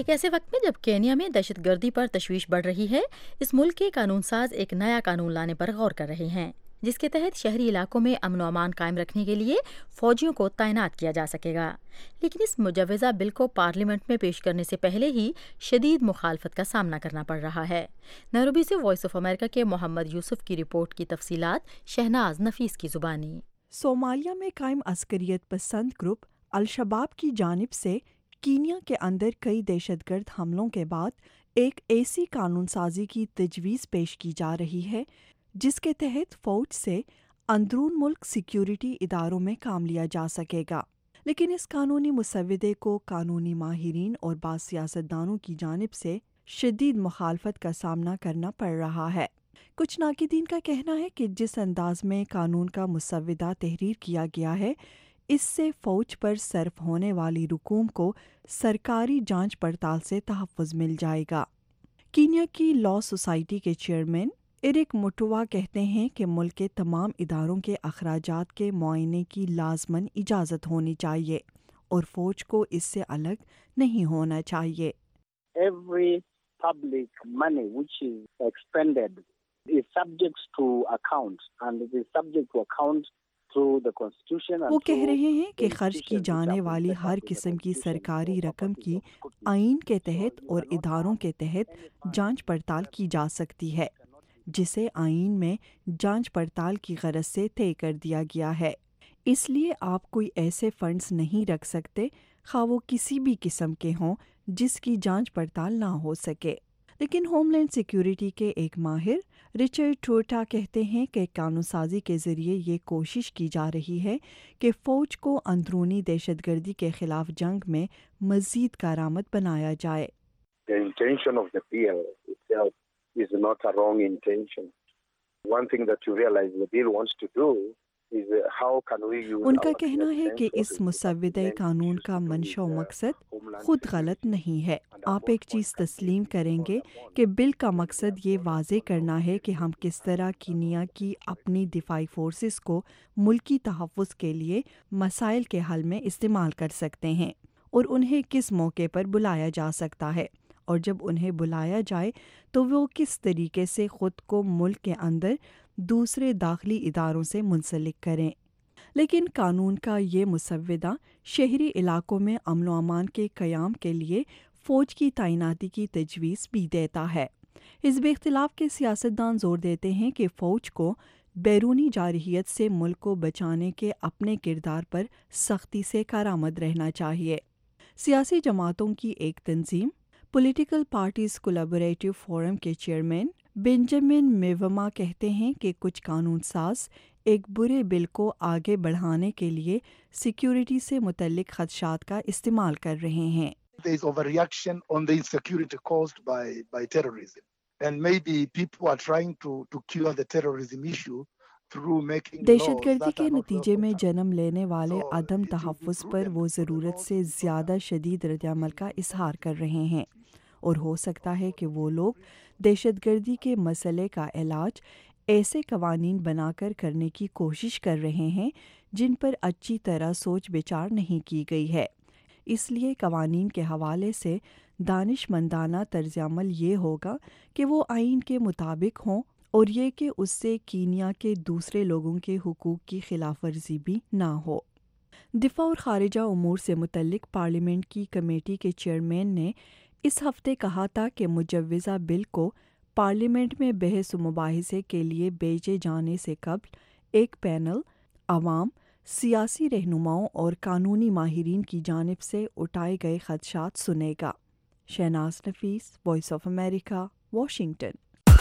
ایک ایسے وقت میں جب کینیا میں دہشت گردی پر تشویش بڑھ رہی ہے، اس ملک کے قانون ساز ایک نیا قانون لانے پر غور کر رہے ہیں جس کے تحت شہری علاقوں میں امن و امان قائم رکھنے کے لیے فوجیوں کو تعینات کیا جا سکے گا، لیکن اس مجوزہ بل کو پارلیمنٹ میں پیش کرنے سے پہلے ہی شدید مخالفت کا سامنا کرنا پڑ رہا ہے۔ نیروبی سے وائس آف امریکہ کے محمد یوسف کی رپورٹ کی تفصیلات شہناز نفیس کی زبانی۔ صومالیہ میں قائم عسکریت پسند گروپ الشباب کی جانب سے کینیا کے اندر کئی دہشت گرد حملوں کے بعد ایک ایسی قانون سازی کی تجویز پیش کی جا رہی ہے جس کے تحت فوج سے اندرون ملک سیکیورٹی اداروں میں کام لیا جا سکے گا، لیکن اس قانونی مسودے کو قانونی ماہرین اور بعض سیاستدانوں کی جانب سے شدید مخالفت کا سامنا کرنا پڑ رہا ہے۔ کچھ ناقدین کا کہنا ہے کہ جس انداز میں قانون کا مسودہ تحریر کیا گیا ہے، اس سے فوج پر صرف ہونے والی رقوم کو سرکاری جانچ پڑتال سے تحفظ مل جائے گا۔ کینیا کی لا سوسائٹی کے چیئرمین ایرک مٹوا کہتے ہیں کہ ملک کے تمام اداروں کے اخراجات کے معائنے کی لازماً اجازت ہونی چاہیے اور فوج کو اس سے الگ نہیں ہونا چاہیے۔ Every public money which is expended is subject to account and it is subject to account through the constitution. وہ کہہ رہے ہیں کہ خرچ کی جانے والی ہر قسم کی سرکاری رقم کی آئین کے تحت اور اداروں کے تحت جانچ پڑتال کی جا سکتی ہے، جسے آئین میں جانچ پڑتال کی غرض سے طے کر دیا گیا ہے۔ اس لیے آپ کوئی ایسے فنڈز نہیں رکھ سکتے، خواہ وہ کسی بھی قسم کے ہوں، جس کی جانچ پڑتال نہ ہو سکے۔ لیکن ہوم لینڈ سیکیورٹی کے ایک ماہر رچرڈ ٹوٹا کہتے ہیں کہ قانون سازی کے ذریعے یہ کوشش کی جا رہی ہے کہ فوج کو اندرونی دہشت گردی کے خلاف جنگ میں مزید کارآمد بنایا جائے۔ The intention of the bill itself is not a wrong intention. One thing that you realize the bill wants to do is how can we use ان کا کہنا ہے کہ اس مسودہ قانون کا منشا و مقصد خود غلط نہیں ہے۔ آپ ایک چیز تسلیم کریں گے کہ بل کا مقصد یہ واضح کرنا ہے کہ ہم کس طرح کینیا کی اپنی دفاعی فورسز کو ملکی تحفظ کے لیے مسائل کے حل میں استعمال کر سکتے ہیں اور انہیں کس موقع پر بلایا جا سکتا ہے، اور جب انہیں بلایا جائے تو وہ کس طریقے سے خود کو ملک کے اندر دوسرے داخلی اداروں سے منسلک کریں۔ لیکن قانون کا یہ مسودہ شہری علاقوں میں امن و امان کے قیام کے لیے فوج کی تعیناتی کی تجویز بھی دیتا ہے۔ حزب اختلاف کے سیاستدان زور دیتے ہیں کہ فوج کو بیرونی جارحیت سے ملک کو بچانے کے اپنے کردار پر سختی سے کارآمد رہنا چاہیے۔ سیاسی جماعتوں کی ایک تنظیم پولیٹیکل پارٹیز کولیبوریٹو فورم کے چیئرمین بنجامن میوما کہتے ہیں کہ کچھ قانون ساز ایک برے بل کو آگے بڑھانے کے لیے سیکیورٹی سے متعلق خدشات کا استعمال کر رہے ہیں۔ There is overreaction on the insecurity caused by terrorism, and maybe people are trying to cure the terrorism issue through making دہشت گردی کے نتیجے میں جنم لینے والے عدم تحفظ پر وہ ضرورت سے زیادہ شدید رد عمل کا اظہار کر رہے ہیں، اور ہو سکتا ہے کہ وہ لوگ دہشت گردی کے مسئلے کا علاج ایسے قوانین بنا کر کرنے کی کوشش کر رہے ہیں جن پر اچھی طرح سوچ بچار نہیں کی گئی ہے۔ اس لیے قوانین کے حوالے سے دانش مندانہ طرز عمل یہ ہوگا کہ وہ آئین کے مطابق ہوں، اور یہ کہ اس سے کینیا کے دوسرے لوگوں کے حقوق کی خلاف ورزی بھی نہ ہو۔ دفاع اور خارجہ امور سے متعلق پارلیمنٹ کی کمیٹی کے چیئرمین نے اس ہفتے کہا تھا کہ مجوزہ بل کو پارلیمنٹ میں بحث و مباحثے کے لیے بھیجے جانے سے قبل ایک پینل عوام، سیاسی رہنماؤں اور قانونی ماہرین کی جانب سے اٹھائے گئے خدشات سنے گا۔ Shahnaz Nafees, Voice of America, Washington.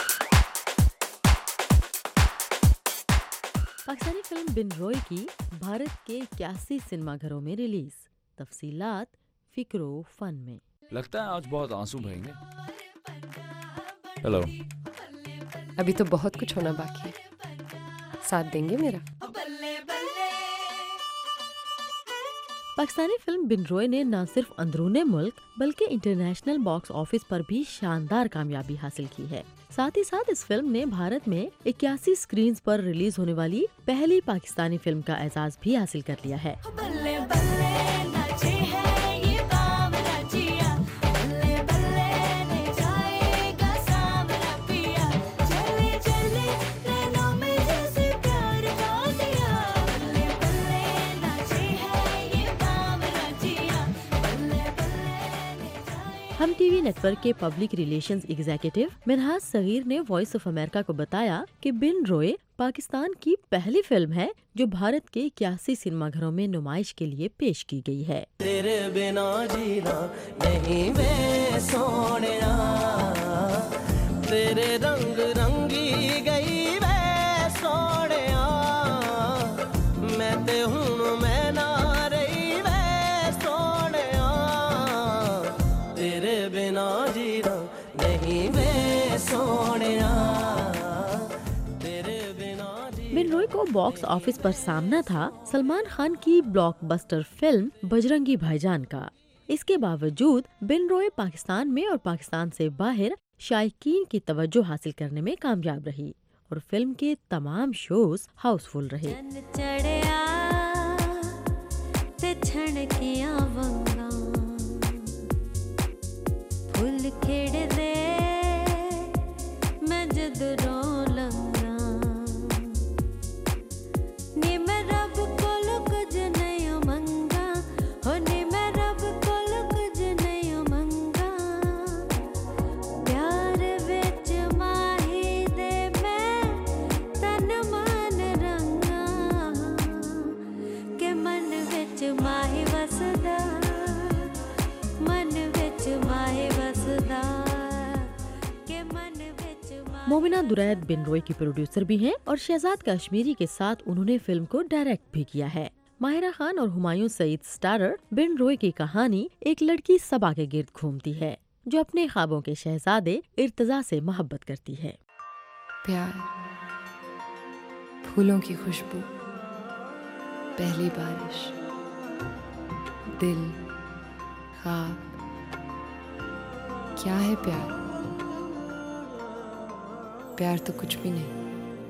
پاکستانی فلم بن روئے کی بھارت کے 81 سنیما گھروں میں ریلیز، تفصیلات فکر و فن میں۔ لگتا ہے آج بہت آنسو بہیں گے۔ ہیلو، ابھی تو بہت کچھ ہونا باقی ہے، ساتھ دیں گے میرا؟ پاکستانی فلم بن روئے نے نہ صرف اندرون ملک بلکہ انٹرنیشنل باکس آفس پر بھی شاندار کامیابی حاصل کی ہے۔ ساتھ ہی ساتھ اس فلم نے بھارت میں 81 سکرینز پر ریلیز ہونے والی پہلی پاکستانی فلم کا اعزاز بھی حاصل کر لیا ہے۔ Hum T V network کے public relations executive Minhaj Sagheer voice voice of امریکہ کو بتایا کہ بن روئے پاکستان کی پہلی فلم ہے جو بھارت کے 81 سنیما گھروں میں نمائش کے لیے پیش کی گئی ہے۔ تیرے بنا جینا نہیں میں سونیا، تیرے رنگ رنگی گئی میں سونیا، میں تے ہوں میں نہ رہی میں سونیا، تیرے بنا جینا نہیں میں سونیا۔ بن روئے کو باکس آفس پر سامنا تھا سلمان خان کی بلاک بسٹر فلم بجرنگی بھائی جان کا۔ اس کے باوجود بن روئے پاکستان میں اور پاکستان سے باہر شائقین کی توجہ حاصل کرنے میں کامیاب رہی اور فلم کے تمام شوز ہاؤس فل رہے۔ مومنہ درید بن روئے کی پروڈیوسر بھی ہیں اور شہزاد کشمیری کے ساتھ انہوں نے فلم کو ڈائریکٹ بھی کیا ہے۔ ماہرہ خان اور ہمایوں سعید سٹارر بن روئے کی کہانی ایک لڑکی صبا کے گرد گھومتی ہے جو اپنے خوابوں کے شہزادے ارتضیٰ سے محبت کرتی ہے۔ پیار، پھولوں کی خوشبو، پہلی بارش، دل، خواب، کیا ہے پیار؟ پیار تو کچھ بھی نہیں،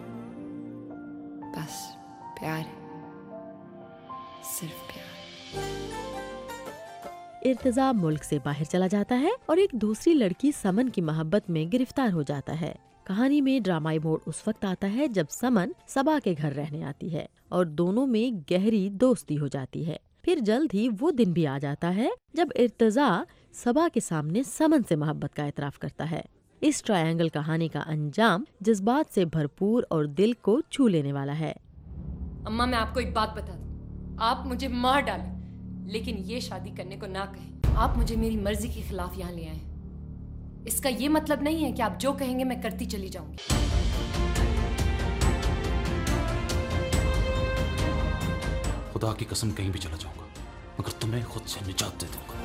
بس پیار ہے، صرف پیار۔ ارتضیٰ ملک سے باہر چلا جاتا ہے اور ایک دوسری لڑکی سمن کی محبت میں گرفتار ہو جاتا ہے۔ کہانی میں ڈرامائی موڑ اس وقت آتا ہے جب سمن صبا کے گھر رہنے آتی ہے اور دونوں میں گہری دوستی ہو جاتی ہے۔ پھر جلد ہی وہ دن بھی آ جاتا ہے جب ارتضیٰ صبا کے سامنے سمن سے محبت کا اعتراف کرتا ہے۔ اس ٹرائنگل کہانی کا انجام جذبات سے بھرپور اور دل کو چھو لینے والا ہے۔ اماں میں آپ کو ایک بات بتا دوں، آپ مجھے مار ڈالیں لیکن یہ شادی کرنے کو نہ کہیں۔ آپ مجھے میری مرضی کے خلاف یہاں لے آئے، اس کا یہ مطلب نہیں ہے کہ آپ جو کہیں گے میں کرتی چلی جاؤں گی۔ خدا کی قسم کہیں بھی چلا جاؤں گا مگر تمہیں خود سے نجات دے دوں گا۔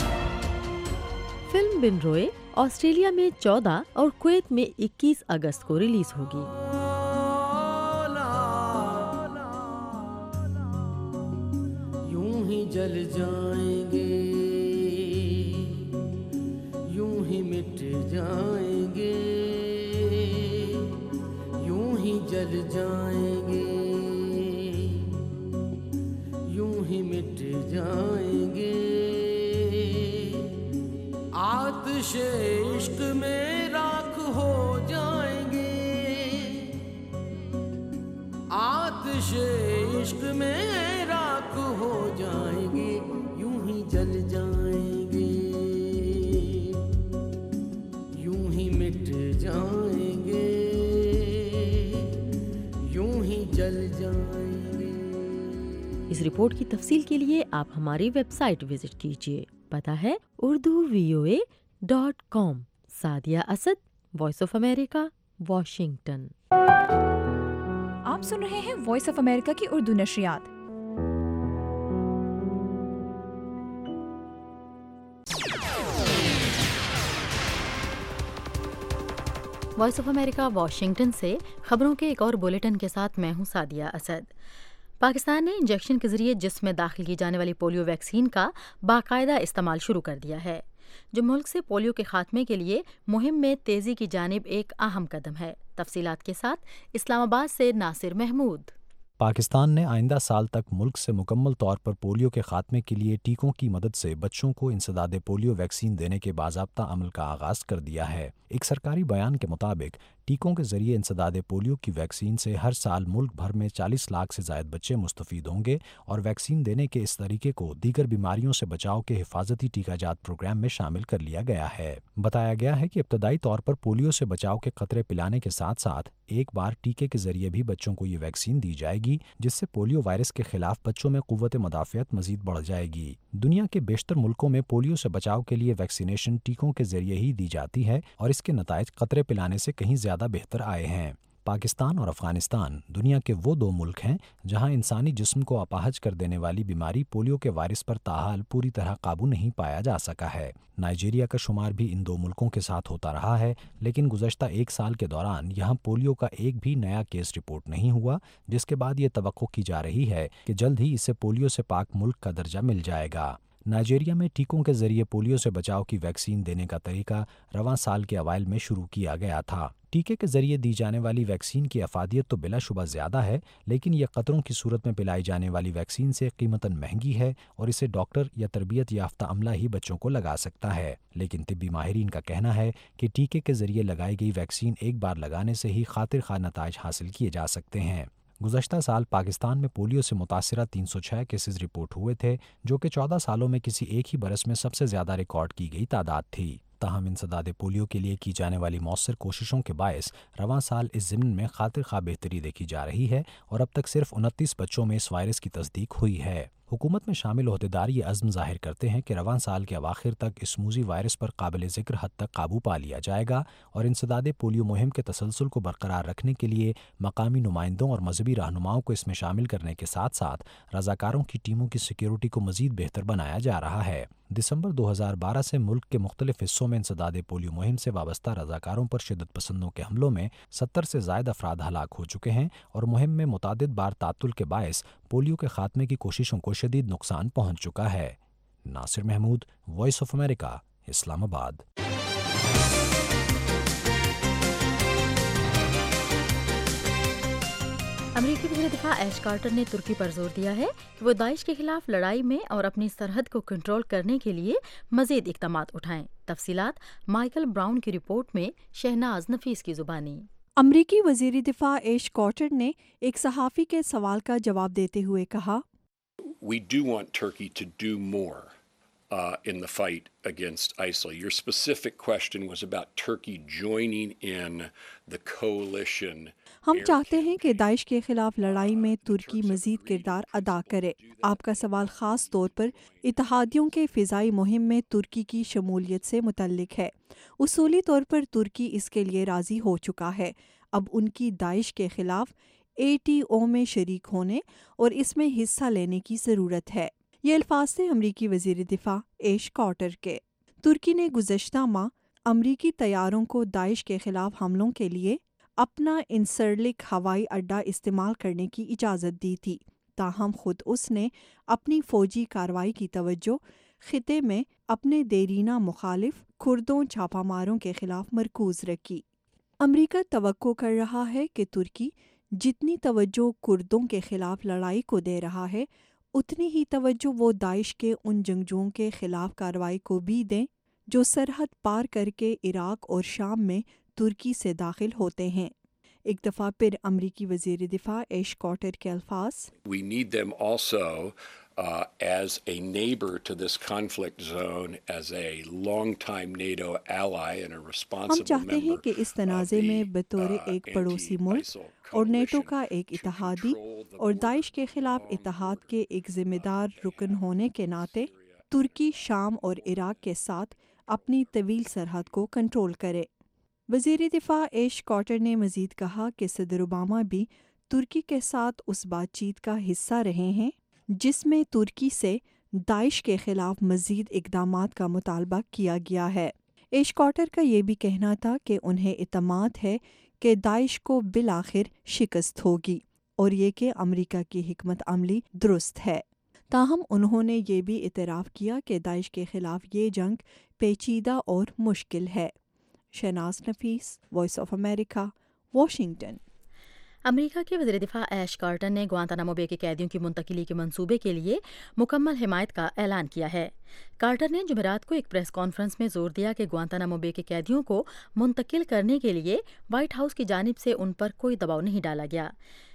فلم بن روئے آسٹریلیا میں 14 اور کویت میں 21 اگست کو ریلیز ہوگی۔ یوں ہی جل جائیں گے، یوں ہی مٹ جائیں گے، یوں ہی جل جائیں گے، یوں ہی مٹ جائیں گے، آتش عشق میں راکھ ہو جائیں گے، آتش عشق میں راکھ ہو جائیں گے، یوں ہی جل جائیں گے، یوں ہی مٹ جائیں گے، یوں ہی جل جائیں گے۔ اس رپورٹ کی تفصیل کے لیے آپ ہماری ویب سائٹ وزٹ کیجیے، پتہ ہے urduvoa.com۔ Sadia Asad, Voice of America, Washington. آپ سن رہے ہیں وائس آف امریکہ کی اردو نشریات۔ وائس آف امریکہ واشنگٹن سے خبروں کے ایک اور بلیٹن کے ساتھ میں ہوں سعدیہ اسد۔ پاکستان نے انجیکشن کے ذریعے جسم میں داخل کی جانے والی پولیو ویکسین کا باقاعدہ استعمال شروع کر دیا ہے، جو ملک سے پولیو کے خاتمے کے لیے مہم میں تیزی کی جانب ایک اہم قدم ہے۔ تفصیلات کے ساتھ اسلام آباد سے ناصر محمود۔ پاکستان نے آئندہ سال تک ملک سے مکمل طور پر پولیو کے خاتمے کے لیے ٹیکوں کی مدد سے بچوں کو انسداد پولیو ویکسین دینے کے باضابطہ عمل کا آغاز کر دیا ہے۔ ایک سرکاری بیان کے مطابق टीकों के जरिए इंसदादे पोलियो की वैक्सीन से हर साल मुल्क भर में 40 लाख से ज़ायद बच्चे मुस्तफ़ीद होंगे और वैक्सीन देने के इस तरीके को दीगर बीमारियों से बचाव के हिफाजती टीकाजात प्रोग्राम में शामिल कर लिया गया है। बताया गया है कि इब्तदाई तौर पर पोलियो से बचाव के खतरे पिलाने के साथ साथ एक बार टीके के जरिए भी बच्चों को ये वैक्सीन दी जाएगी, जिससे पोलियो वायरस के खिलाफ बच्चों में कुव्वत मुदाफ़ियत मज़ीद बढ़ जाएगी। दुनिया के बेशतर मुल्कों में पोलियो से बचाव के लिए वैक्सीनेशन टीकों के जरिए ही दी जाती है और इसके नताइज खतरे पिलाने से कहीं ज़्यादा बेहतर आए हैं। पाकिस्तान और अफगानिस्तान दुनिया के वो दो मुल्क हैं जहां इंसानी जिस्म को अपाहज कर देने वाली बीमारी पोलियो के वायरस पर ताहाल पूरी तरह काबू नहीं पाया जा सका है। नाइजीरिया का शुमार भी इन दो मुल्कों के साथ होता रहा है, लेकिन गुज़श्ता एक साल के दौरान यहां पोलियो का एक भी नया केस रिपोर्ट नहीं हुआ, जिसके बाद ये तवक्को की जा रही है कि जल्द ही इसे पोलियो से पाक मुल्क का दर्जा मिल जाएगा। नाइजीरिया में टीकों के जरिए पोलियो से बचाव की वैक्सीन देने का तरीका रवां साल के अवाइल में शुरू किया गया था। टीके के जरिए दी जाने वाली वैक्सीन की अफादियत तो बिलाशुबा ज़्यादा है, लेकिन यह कतरों की सूरत में पिलाई जाने वाली वैक्सीन से कीमतन महंगी है और इसे डॉक्टर या तरबियत याफ्ता अमला ही बच्चों को लगा सकता है। लेकिन तिब्बी माहिरीन का कहना है कि टीके के जरिए लगाई गई वैक्सीन एक बार लगाने से ही खातिर खा नताइज हासिल किए जा सकते हैं। गुज़श्ता साल पाकिस्तान में पोलियो से मुतासिरा 306 केसेस रिपोर्ट हुए थे, जो कि 14 सालों में किसी एक ही बरस में सबसे ज़्यादा रिकॉर्ड की गई तादाद थी। ताहम इंसदादे पोलियो के लिए की जाने वाली मौसर कोशिशों के बायस रवां साल इस ज़िम्न में खातिर खा बेहतरी देखी जा रही है और अब तक सिर्फ 29 बच्चों में इस वायरस की तस्दीक हुई है। हुकूमत में शामिल ओहदेदार ये अज़्म ज़ाहिर करते हैं कि रवां साल के अवाखिर तक इस मूजी वायरस पर काबिल ज़िक्र हद तक काबू पा लिया जाएगा और इंसदादे पोलियो मुहिम के तसलसल को बरकरार रखने के लिए मकामी नुमाइंदों और मजहबी रहनुमाओं को इसमें शामिल करने के साथ साथ रज़ाकारों की टीमों की सिक्योरिटी को मज़ीद बेहतर बनाया जा रहा है। दिसंबर 2012 से मुल्क के मुख्तलिफ हिस्सों में इंसदादे पोलियो मुहिम से वाबस्ता रज़ाकारों पर शिद्दत पसंदों के हमलों में 70 से ज़ायद अफराद हलाक हो चुके हैं और मुहिम में मुतादिद बार तातुल के बायस पोलियो के खात्मे की कोशिशों को शदीद नुकसान पहुंच चुका है। Nasir Mahmood, Voice of America, Islamabad. अमेरिकी वज़ीर दिफा ऐश कार्टर ने तुर्की पर जोर दिया है कि वो दाइश के खिलाफ लड़ाई में और अपनी सरहद को कंट्रोल करने के लिए मज़ीद इक़दामात उठाएं। तफसीलात माइकल ब्राउन की रिपोर्ट में शहनाज नफीस की ज़ुबानी। अमरीकी वज़ीर दिफा ऐश कार्टर ने एक सहाफ़ी के सवाल का जवाब देते हुए कहा, We do want Turkey to do more in the fight against ISIL. Your specific question was about Turkey joining in the coalition. हम चाहते हैं कि दाइश के खिलाफ लड़ाई में तुर्की मज़ीद किरदार अदा करे। आपका सवाल ख़ास तौर पर इत्तेहादियों के फ़िज़ाई मुहिम में तुर्की की शमूलियत से मुतल्लिक है। उसूली तौर पर तुर्की इसके लिए राज़ी हो चुका है। अब उनकी दाइश के खिलाफ ATO में शरीक होने और इसमें हिस्सा लेने की ज़रूरत है। ये अल्फाज थे अमरीकी वज़ीर दिफा ऐश कार्टर के। तुर्की ने गुज़श्ता माह अमरीकी तैयारों को दाइश के खिलाफ हमलों के लिए अपना इंसरलिक हवाई अड्डा इस्तेमाल करने की इजाज़त दी थी, ताहम खुद उसने अपनी फ़ौजी कार्रवाई की तवज्जो खिते में अपने देरीना मुखालिफ कुर्दों छापामारों के खिलाफ मरकूज़ रखी। अमरीका तवक्को कर रहा है कि तुर्की जितनी तवज्जो कुर्दों के खिलाफ लड़ाई को दे रहा है, उतनी ही तवज्जो वो दाइश के उन जंगजुओं के खिलाफ कार्रवाई को भी दें जो सरहद पार करके इराक और शाम में तुर्की से दाखिल होते हैं। एक दफ़ा फिर अमरीकी वज़ीर दिफा ऐश कार्टर के अल्फाज, We need them also as a neighbor to this conflict zone, as a long-time NATO ally and a responsible हम चाहते हैं कि इस तनाज़े में बतौर एक पड़ोसी मुल्क और नेटो का एक इत्तेहादी और दाइश के खिलाफ इत्तेहाद के एक ज़िम्मेदार रुकन होने के नाते तुर्की शाम और इराक के साथ अपनी तवील सरहद को कंट्रोल करे। वज़ीर दिफा ऐश कार्टर ने मज़ीद कहा कि सदर ओबामा भी तुर्की के साथ उस बातचीत का हिस्सा रहे हैं जिसमें तुर्की से दाइश के खिलाफ मज़ीद इक़दामात का मुतालबा किया गया है। ऐश कार्टर का ये भी कहना था कि उन्हें इत्मीनान है कि दाइश को बिल आखिर शिकस्त होगी और ये कि अमरीका की हिकमत अमली दुरुस्त है। ताहम उन्होंने ये भी इतराफ़ किया कि दाइश के खिलाफ ये जंग पेचीदा और मुश्किल है। Shahnaz Nafees, Voice of America, Washington. America के वज़ीर दिफा ऐश कार्टर ने ग्वांतानामो बे के कैदियों की मुंतकिली के मंसूबे के लिए मुकम्मल हिमायत का ऐलान किया है। कार्टर ने जुमेरात को एक प्रेस कॉन्फ्रेंस में जोर दिया कि ग्वांतानामो बे के कैदियों को मुंतकिल करने के लिए व्हाइट हाउस की जानिब से उन पर कोई दबाव नहीं डाला गया।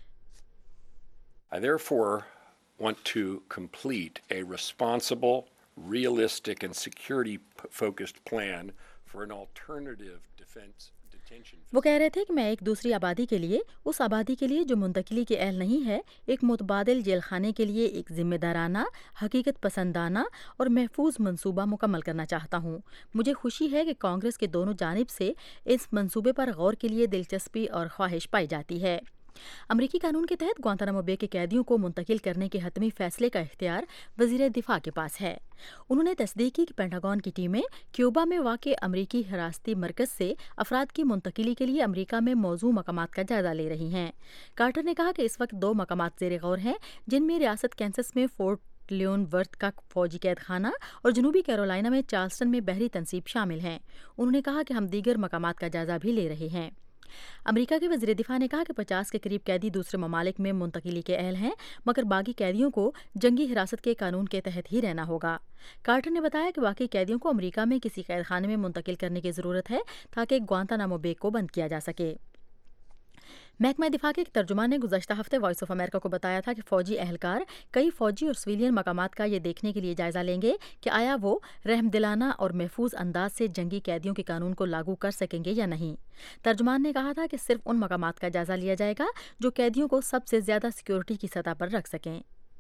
I therefore want to complete a responsible, realistic and security-focused plan for an alternative defense. वो कह रहे थे कि मैं एक दूसरी आबादी के लिए, उस आबादी के लिए जो मुंतकिली के अहल नहीं है, एक मुतबादिल जेल खाने के लिए एक जिम्मेदाराना, हकीकत पसंदाना और महफूज मंसूबा मुकम्मल करना चाहता हूँ। मुझे खुशी है कि कांग्रेस के दोनों जानिब से इस मंसूबे पर गौर के लिए दिलचस्पी और ख्वाहिश पाई जाती है। अमरीकी कानून के तहत ग्वांतानामो बे के कैदियों को मुंतकिल करने के हतमी फैसले का इख्तियार वज़ीर दिफा के पास है। उन्होंने तस्दीक की कि पेंटागन की टीमें क्यूबा में वाक़ अमरीकी हिरासती मरकज़ से अफराद की मुंतकिली के लिए अमरीका में मौजू मकामात का जायजा ले रही हैं। कार्टर ने कहा कि इस वक्त 2 मकामात ज़ेर गौर हैं, जिनमें रियासत कैंसस में फोर्ट लियोन वर्थ का फौजी कैद खाना और जनूबी कैरोलिना में चार्ल्सटन में बहरी तनसीब शामिल हैं। उन्होंने कहा कि हम दीगर मकामात का जायजा भी ले रहे हैं। अमेरिका के वज़ीर दिफा ने कहा कि 50 के करीब कैदी दूसरे ममालिक में मुंतकिली के अहल हैं, मगर बाकी कैदियों को जंगी हिरासत के कानून के तहत ही रहना होगा। कार्टर ने बताया कि बाकी कैदियों को अमेरिका में किसी कैद खाने में मुंतकिल करने की ज़रूरत है ताकि ग्वांतानामो बे को बंद किया जा सके। महकमा दिफा के एक तर्जुमान ने गुज़श्ता हफ्ते वॉइस ऑफ अमेरिका को बताया था कि फ़ौजी एहलकार कई फ़ौजी और सिविलियन मकामात का ये देखने के लिए जायज़ा लेंगे कि आया वो रहमदिलाना और महफूज अंदाज से जंगी कैदियों के कानून को लागू कर सकेंगे या नहीं। तर्जुमान ने कहा था कि सिर्फ उन मकामात का जायज़ा लिया जाएगा जो कैदियों को सबसे ज़्यादा सिक्योरिटी की सतह पर रख सकें।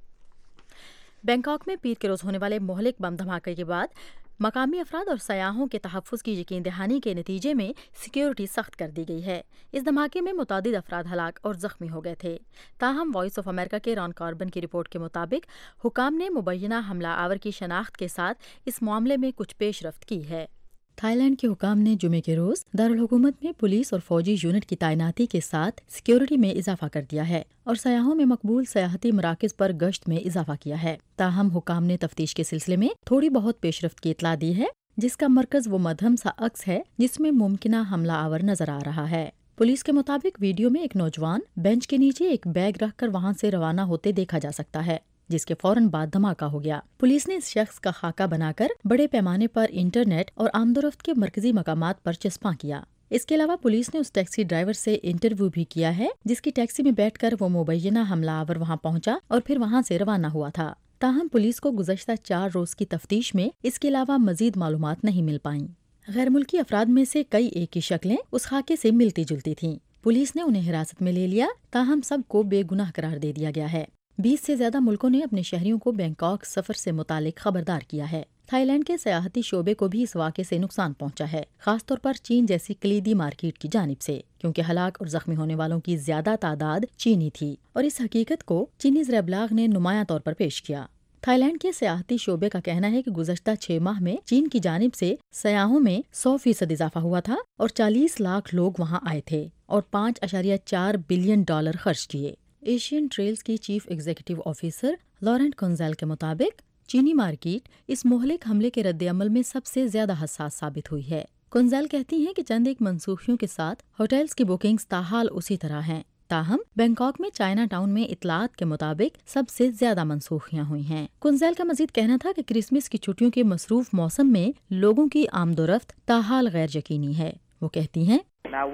बैंकॉक में पीर के रोज़ होने वाले मोहलिक बम धमाके के बाद मकामी अफराद और सयाहों के तहफ़्फ़ुज़ की यकीन दहानी के नतीजे में सिक्योरिटी सख्त कर दी गई है। इस धमाके में मुतादिद अफराद हलाक और ज़ख्मी हो गए थे। ताहम वॉइस ऑफ अमेरिका के रॉन कार्बन की रिपोर्ट के मुताबिक हुकाम ने मुबैना हमला आवर की शनाख्त के साथ इस मामले में कुछ पेशरफ्त की है। थाईलैंड के हुकाम ने जुमे के रोज दारुल हुकूमत में पुलिस और फौजी यूनिट की तैनाती के साथ सिक्योरिटी में इजाफा कर दिया है और सयाहों में मकबूल सयाहती मराकज़ पर गश्त में इजाफा किया है। ताहम हुकाम ने तफ्तीश के सिलसिले में थोड़ी बहुत पेशरफ्त की इतला दी है, जिसका मरकज वो मध्यम सा अक्स है जिसमें मुमकिना हमला आवर नजर आ रहा है। पुलिस के मुताबिक वीडियो में एक नौजवान बेंच के नीचे एक बैग रखकर वहां से रवाना होते देखा जा सकता है, जिसके फौरन बाद धमाका हो गया। पुलिस ने इस शख्स का खाका बनाकर बड़े पैमाने पर इंटरनेट और आमदोरफ्त के मरकजी मकामात पर चस्पा किया। इसके अलावा पुलिस ने उस टैक्सी ड्राइवर से इंटरव्यू भी किया है जिसकी टैक्सी में बैठकर वो मुबैना हमलावर वहां पहुंचा और फिर वहां से रवाना हुआ था। ताहम पुलिस को गुज़श्ता 4 रोज की तफ्तीश में इसके अलावा मजीद मालूमात नहीं मिल पाईं। गैर मुल्की अफराद में से कई एक की शक्लें उस खाके से मिलती जुलती थीं। पुलिस ने उन्हें हिरासत में ले लिया, ताहम सबको बेगुनाह करार दे दिया गया है। 20 से ज्यादा मुल्कों ने अपने शहरियों को बैंकॉक सफर से मुतालिक खबरदार किया है। थाईलैंड के सयाहती शोबे को भी इस वाक़े से नुकसान पहुंचा है, खासतौर पर चीन जैसी कलीदी मार्केट की जानिब से, क्योंकि हलाक और जख्मी होने वालों की ज्यादा तादाद चीनी थी और इस हकीकत को चीनी ज़र-ए-इब्लाग ने नुमायां तौर पर पेश किया। थाईलैंड के सयाहती शोबे का कहना है कि गुज़श्ता 6 माह में चीन की जानिब से सयाहों में 100% इजाफा हुआ था और 40 लाख लोग वहां आए थे और $5.4 बिलियन खर्च किए। एशियन ट्रेल्स की chief executive officer Laurent Kuenzle के मुताबिक चीनी मार्केट इस मोहलिक हमले के रद्द-ए-अमल में सबसे ज्यादा हसास साबित हुई है। कोंजेल कहती हैं कि चंद एक मनसूखियों के साथ होटल्स की बुकिंग्स ताहाल उसी तरह हैं। ताहम बैंकॉक में चाइना टाउन में इतलात के मुताबिक सबसे ज्यादा मनसूखियाँ हुई हैं। कुंजेल का मजीद कहना था कि क्रिसमस की छुट्टियों के मसरूफ मौसम में लोगों की आमदोरफ्त ताहाल गैर यकीनी है। वो कहती हैं,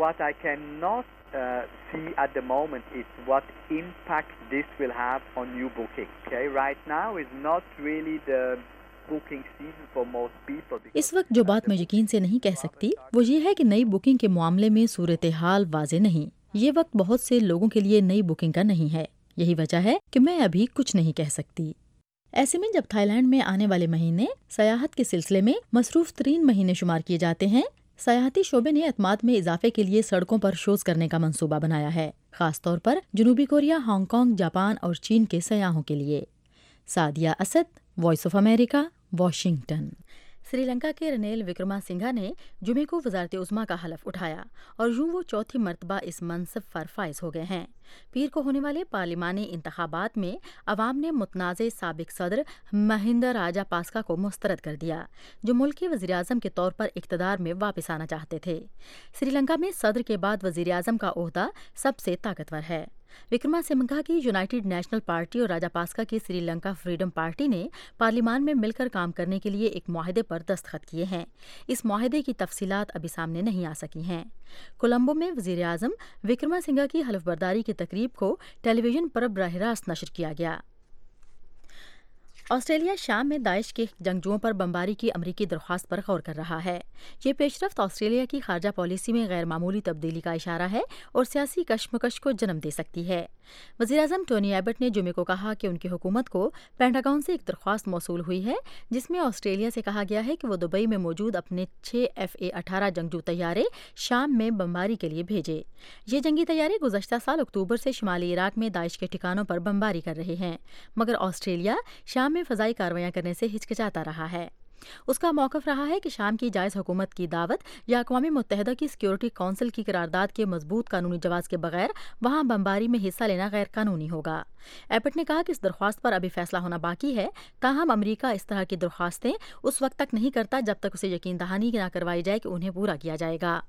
see at the moment is what impact this will have on new booking. Okay, right now is not really the booking season for most people. इस वक्त जो बात मैं यकीन से नहीं कह सकती वो ये है कि नई बुकिंग के मामले में सूरत हाल वाज़े नहीं। ये वक्त बहुत से लोगों के लिए नई बुकिंग का नहीं है। यही वजह है कि मैं अभी कुछ नहीं कह सकती। ऐसे में जब थाईलैंड में आने वाले महीने सयाहत के सिलसिले में मसरूफ तरीन महीने शुमार किए जाते हैं, सयाहती शोबे ने एतमाद में इजाफे के लिए सड़कों पर शोज करने का मंसूबा बनाया है, खास तौर पर जनूबी कोरिया, हांगकांग, जापान और चीन के सयाहों के लिए। Sadia Asad, Voice of America, Washington. Sri Lanka के रनिल विक्रमासिंघा ने जुमे को वजारत उज़्मा का हलफ उठाया और यूं वो चौथी मरतबा इस मनसब पर फाइज हो गए हैं। पीर को होने वाले पार्लिमानी इंतखाबात में अवाम ने मुतनाज़े साबिक सदर महिंदा राजापाक्सा को मुस्तरद कर दिया, जो मुल्क के वज़ीर-ए-आज़म के तौर पर इक़्तिदार में वापस आना चाहते थे। श्रीलंका में सदर के बाद वज़ीर-ए-आज़म का ओहदा सबसे ताकतवर है। विक्रमासिंघा की यूनाइटेड नेशनल पार्टी और राजापाक्सा की श्रीलंका फ्रीडम पार्टी ने पार्लिमान में मिलकर काम करने के लिए एक मुआहदे पर दस्तखत किए हैं। इस मुआहदे की तफसीलात अभी सामने नहीं आ सकी हैं। कोलंबो में वज़ीर-ए-आज़म विक्रमासिंघा की हलफबरदारी की तकरीब को टेलीविजन पर बराह रास्त नशर किया गया। ऑस्ट्रेलिया शाम में दाइश के जंगजुओं पर बमबारी की अमरीकी दरख्वास्त पर गौर कर रहा है। ये पेशरफ्त ऑस्ट्रेलिया की खारजा पॉलिसी में गैर मामूली तब्दीली का इशारा है और सियासी कशमकश को जन्म दे सकती है। वज़ीर-ए-आज़म टोनी एबट ने जुमे को कहा कि उनकी हुकूमत को पेंटागन से एक दरख्वास्त मौसूल हुई है, जिसमें ऑस्ट्रेलिया से कहा गया है कि वो दुबई में मौजूद अपने 6 FA-18 जंगजू तैयारे शाम में बमबारी के लिए भेजे। ये जंगी तैयारे गुज़श्ता साल अक्टूबर से शुमाली इराक में दाइश के ठिकानों पर बमबारी कर रहे हैं, मगर ऑस्ट्रेलिया शाम में फ़ज़ाई कार्रवाइयाँ करने से हिचकिचाता रहा है। उसका मौक़िफ़ रहा है कि शाम की जायज़ हुकूमत की दावत या अक़वाम मुत्तहिदा की सिक्योरिटी काउंसिल की करारदाद के मजबूत कानूनी जवाज़ के बगैर वहाँ बमबारी में हिस्सा लेना गैर कानूनी होगा। एबट ने कहा कि इस दरख्वास्त पर अभी फैसला होना बाकी है, ताहम अमरीका इस तरह की दरख्वास्तें उस वक्त तक नहीं करता जब तक उसे यकीन दहानी न करवाई जाए कि उन्हें पूरा किया जाएगा।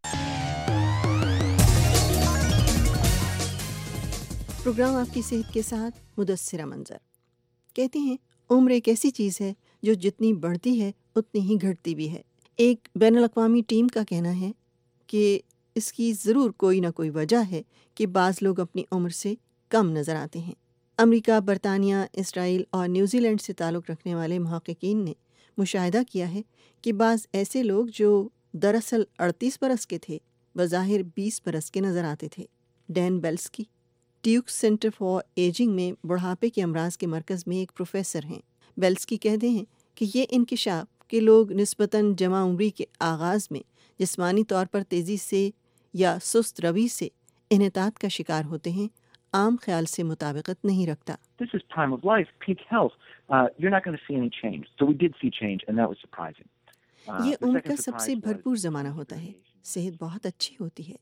प्रोग्राम आपकी सेहत के साथ मुदस्सिरा मंजर। कहते हैं उम्र एक ऐसी चीज़ है जो जितनी बढ़ती है उतनी ही घटती भी है। एक बैनुल-अक़वामी टीम का कहना है कि इसकी ज़रूर कोई ना कोई वजह है कि बाज़ लोग अपनी उम्र से कम नज़र आते हैं। अमेरिका, बरतानिया, इसराइल और न्यूज़ीलैंड से ताल्लुक़ रखने वाले मुहक़्क़िक़ीन ने मुशाहिदा किया है कि बाज़ ऐसे लोग जो दरअसल 38 बरस के थे, बज़ाहिर 20 बरस के नज़र आते थे। Dan Belsky Duke Center for aging में बुढ़ापे के अमराज के मरकज़ में एक प्रोफेसर हैं। बेल्स्की कहते हैं कि ये इंकिशाफ कि लोग निस्बतन जमा उम्री के आगाज़ में जिस्मानी तौर पर तेज़ी से या सुस्त रवि से इन्हितात का शिकार होते हैं, आम ख्याल से मुताबिकत नहीं रखता। This is time of life, peak health. You're not going to see any change. So we did see change, and that was surprising. ये उम्र का सबसे भरपूर ज़माना होता है, सेहत बहुत अच्छी होती है,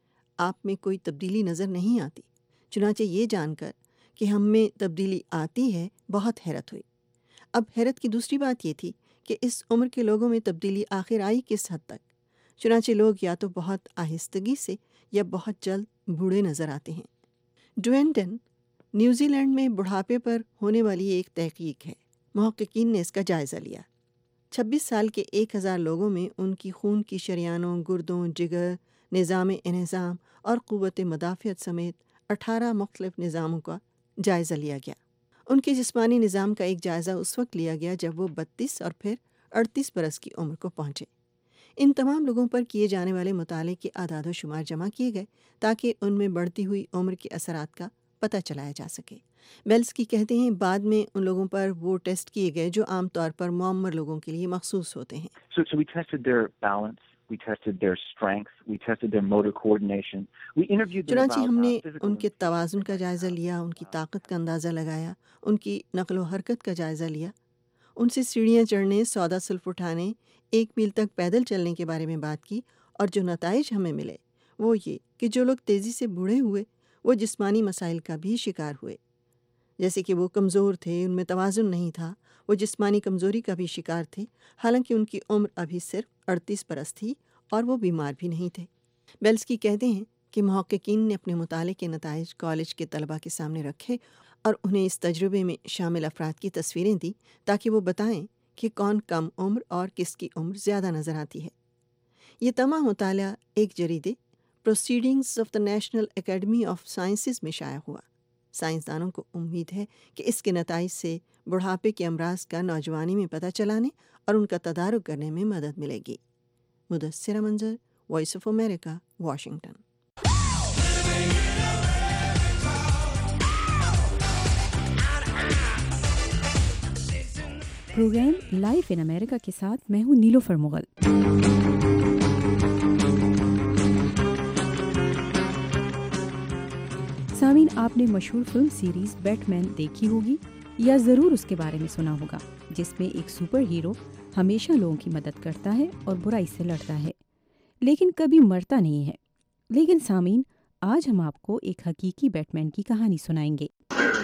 आप में कोई तब्दीली नज़र नहीं आती। चुनांचे ये जानकर कि हम में तब्दीली आती है, बहुत हैरत हुई। अब हैरत की दूसरी बात ये थी कि इस उम्र के लोगों में तब्दीली आखिर आई किस हद तक। चुनांचे लोग या तो बहुत आहिस्तगी से या बहुत जल्द बूढ़े नज़र आते हैं। ड्वेंटन न्यूज़ीलैंड में बुढ़ापे पर होने वाली एक तहकीक है। मुहक्किकीन ने इसका जायज़ा लिया। 26 साल के 1000 लोगों में उनकी खून की शरियानों, गुर्दों, जिगर, निज़ाम-ए-इंहिज़ाम और क़ुव्वत मदाफ़ियत समेत 18 मुख्तलिफ निज़ामों का जायज़ा लिया गया। उनके जिस्मानी निज़ाम का एक जायज़ा उस वक्त लिया गया जब वो 32 और फिर 38 बरस की उम्र को पहुँचे। इन तमाम लोगों पर किए जाने वाले मुताले के आदाद व शुमार जमा किए गए ताकि उनमें बढ़ती हुई उम्र के असरात का पता चलाया जा सके। बेल्स्की कहते हैं बाद में उन लोगों पर वो टेस्ट किए गए जो आम तौर पर मुअम्मर लोगों के लिए मखसूस होते हैं। So we tested their balance, we tested their strength, we tested their motor coordination. We interviewed them चुनांचे about हमने physical उनके तवाज़ुन का जायज़ा लिया, उनकी ताकत का अंदाज़ा लगाया, उनकी नक़ल व हरकत का जायज़ा लिया, उनसे सीढ़ियाँ चढ़ने, सौदा सुल्फ़ उठाने, 1 मील तक पैदल चलने के बारे में बात की और जो नताइज हमें मिले वो ये कि जो लोग तेज़ी से बूढ़े हुए वो जिस्मानी मसाइल का भी शिकार हुए, जैसे कि वो कमज़ोर थे, उनमें तवाज़ुन नहीं था, वो जिस्मानी कमज़ोरी का भी शिकार थे, हालांकि उनकी उम्र अभी सिर्फ 38 बरस थी और वो बीमार भी नहीं थे। बेल्स्की कहते हैं कि मुहक्किकीन ने अपने मुताले के नताइज कॉलेज के तलबा के सामने रखे और उन्हें इस तजुर्बे में शामिल अफराद की तस्वीरें दी ताकि वो बताएं कि कौन कम उम्र और किसकी उम्र ज़्यादा नज़र आती है। ये तमाम मुताला एक जरीदे proceedings of the National Academy of Sciences में शाया हुआ। साइंसदानों को उम्मीद है कि इसके नताइज से बुढ़ापे के अमराज का नौजवानी में पता चलाने और उनका तदारुक करने में मदद मिलेगी। Mudassira Manzar, Voice of America, Washington. Programme life in America के साथ मैं हूँ नीलोफर मुगल। सामीन, आपने मशहूर फिल्म सीरीज बैटमैन देखी होगी। یا ضرور اس کے بارے میں سنا ہوگا، جس میں ایک سپر ہیرو ہمیشہ لوگوں کی مدد کرتا ہے اور برائی سے لڑتا ہے لیکن کبھی مرتا نہیں ہے۔ لیکن سامعین، آج ہم آپ کو ایک حقیقی بیٹ مین کی کہانی سنائیں گے۔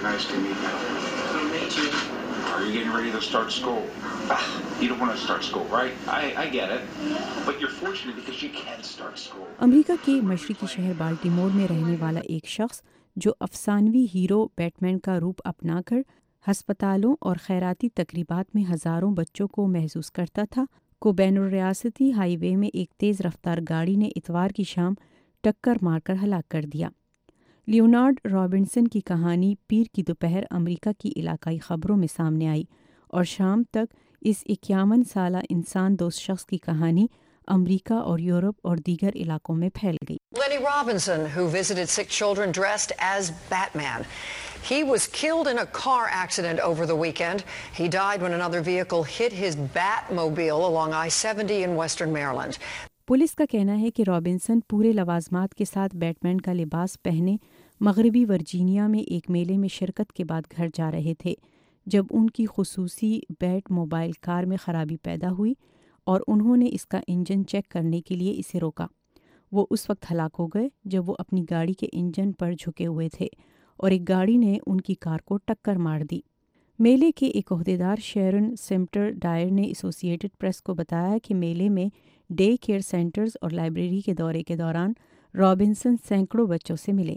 امریکہ کے مشرقی شہر بالٹیمور میں رہنے والا ایک شخص جو افسانوی ہیرو بیٹ مین کا روپ اپنا کر ہسپتالوں اور خیراتی تقریبات میں ہزاروں بچوں کو محظوظ کرتا تھا، کو بین الریاستی ہائی وے میں ایک تیز رفتار گاڑی نے اتوار کی شام ٹکر مار کر ہلاک کر دیا۔ لیونارڈ رابنسن کی کہانی پیر کی دوپہر امریکہ کی علاقائی خبروں میں سامنے آئی اور شام تک اس 51 سالہ انسان دوست شخص کی کہانی امریکہ اور یورپ اور دیگر علاقوں میں پھیل گئی۔ Lenny Robinson, who visited sick children dressed as Batman. He was killed in a car accident over the weekend. He died when another vehicle hit his Batmobile along I-70 in western Maryland. Police کا کہنا ہے کہ Robinson پورے لوازمات کے ساتھ bat مین کا لباس پہنے مغربی ورجینیا میں ایک میلے میں شرکت کے بعد گھر جا رہے تھے جب ان کی خصوصی بیٹ موبائل کار میں خرابی پیدا ہوئی اور انہوں نے اس کا انجن چیک کرنے کے لیے اسے روکا۔ وہ اس وقت ہلاک ہو گئے جب وہ اپنی گاڑی کے انجن پر جھکے ہوئے تھے اور ایک گاڑی نے ان کی کار کو ٹکر مار دی۔ میلے کے ایک عہدیدار شیرن سمٹر ڈائر نے ایسوسی ایٹڈ پریس کو بتایا کہ میلے میں ڈے کیئر سینٹرز اور لائبریری کے دورے کے دوران رابنسن سینکڑوں بچوں سے ملے۔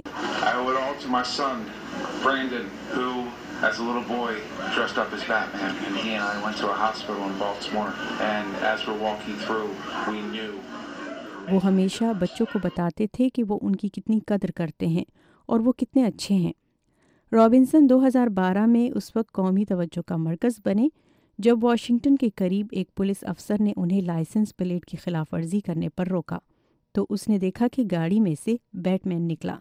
As a little boy, dressed up as Batman, and he and I went to a hospital in Baltimore, and as we're walking through, we knew. وہ ہمیشہ بچوں کو بتاتے تھے کہ وہ ان کی کتنی قدر کرتے ہیں اور وہ کتنے اچھے ہیں۔ رابنسن 2012 میں اس وقت قومی توجہ کا مرکز بنے جب واشنگٹن کے قریب ایک پولیس افسر نے انہیں لائسنس پلیٹ کی خلاف ورزی کرنے پر روکا تو اس نے دیکھا کہ گاڑی میں سے بیٹ مین نکلا۔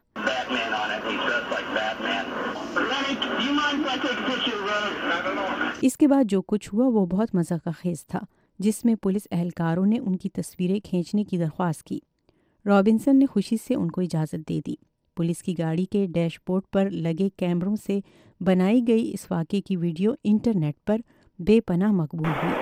اس کے بعد جو کچھ ہوا وہ بہت مذاق خیز تھا، جس میں پولیس اہلکاروں نے ان کی تصویریں کھینچنے کی درخواست کی۔ رابنسن نے خوشی سے ان کو اجازت دے دی۔ پولیس کی گاڑی کے ڈیش بورڈ پر لگے کیمروں سے بنائی گئی اس واقعے کی ویڈیو انٹرنیٹ پر بے پناہ مقبول ہوئی۔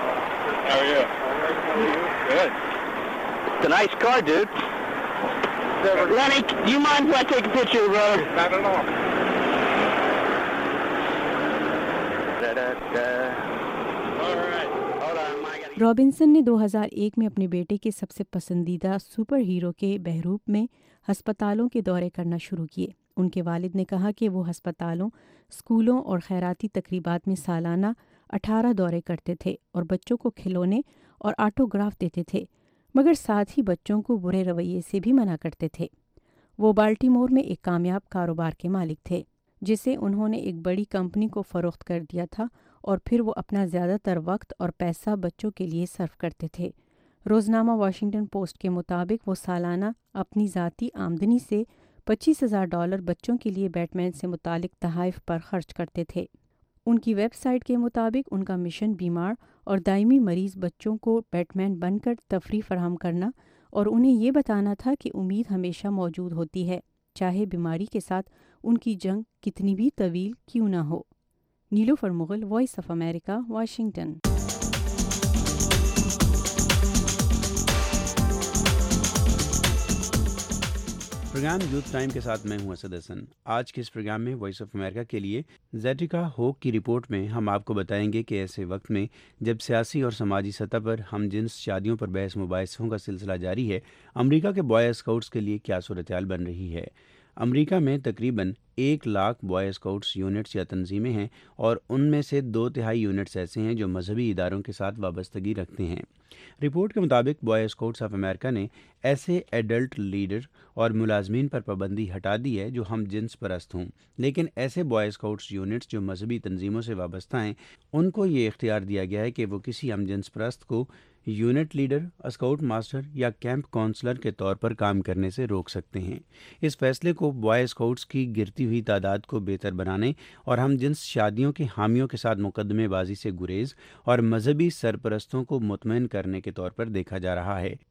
رابنسن نے 2001 میں اپنے بیٹے کے سب سے پسندیدہ سپر ہیرو کے بہروپ میں ہسپتالوں کے دورے کرنا شروع کیے۔ ان کے والد نے کہا کہ وہ ہسپتالوں، اسکولوں اور خیراتی تقریبات میں سالانہ 18 دورے کرتے تھے اور بچوں کو کھلونے اور آٹوگراف دیتے تھے، مگر ساتھ ہی بچوں کو برے رویے سے بھی منع کرتے تھے۔ وہ بالٹیمور میں ایک کامیاب کاروبار کے مالک تھے جسے انہوں نے ایک بڑی کمپنی کو فروخت کر دیا تھا اور پھر وہ اپنا زیادہ تر وقت اور پیسہ بچوں کے لیے صرف کرتے تھے۔ روزنامہ واشنگٹن پوسٹ کے مطابق وہ سالانہ اپنی ذاتی آمدنی سے $25,000 بچوں کے لیے بیٹ مین سے متعلق تحائف پر خرچ کرتے تھے۔ ان کی ویب سائٹ کے مطابق ان کا مشن بیمار اور دائمی مریض بچوں کو بیٹ مین بن کر تفریح فراہم کرنا اور انہیں یہ بتانا تھا کہ امید ہمیشہ موجود ہوتی ہے، چاہے بیماری کے ساتھ ان کی جنگ کتنی بھی طویل کیوں نہ ہو۔ Nilofar Mughal, Voice of America, Washington. Programme youth time کے ساتھ میں ہوں اسد حسن۔ آج کے اس پروگرام میں وائس آف امریکہ کے لیے زیٹیکا ہوک کی رپورٹ میں ہم آپ کو بتائیں گے کہ ایسے وقت میں جب سیاسی اور سماجی سطح پر ہم جنس شادیوں پر بحث مباحثوں کا سلسلہ جاری ہے، امریکہ کے بوائے اسکاؤٹس کے لیے کیا صورتحال بن رہی ہے۔ امریکہ میں تقریباً 1 لاکھ بوائے اسکاؤٹس یونٹس یا تنظیمیں ہیں اور ان میں سے 2/3 یونٹس ایسے ہیں جو مذہبی اداروں کے ساتھ وابستگی رکھتے ہیں۔ رپورٹ کے مطابق بوائے اسکاؤٹس آف امریکہ نے ایسے ایڈلٹ لیڈر اور ملازمین پر پابندی ہٹا دی ہے جو ہم جنس پرست ہوں، لیکن ایسے بوائے اسکاؤٹس یونٹس جو مذہبی تنظیموں سے وابستہ ہیں ان کو یہ اختیار دیا گیا ہے کہ وہ کسی ہم جنس پرست کو یونٹ لیڈر، اسکاؤٹ ماسٹر یا کیمپ کونسلر کے طور پر کام کرنے سے روک سکتے ہیں۔ اس فیصلے کو بوائے اسکاؤٹس کی گرتی ہوئی تعداد کو بہتر بنانے اور ہم جنس شادیوں کے حامیوں کے ساتھ مقدمے بازی سے گریز اور مذہبی سرپرستوں کو مطمئن کرنے کے طور پر دیکھا جا رہا ہے۔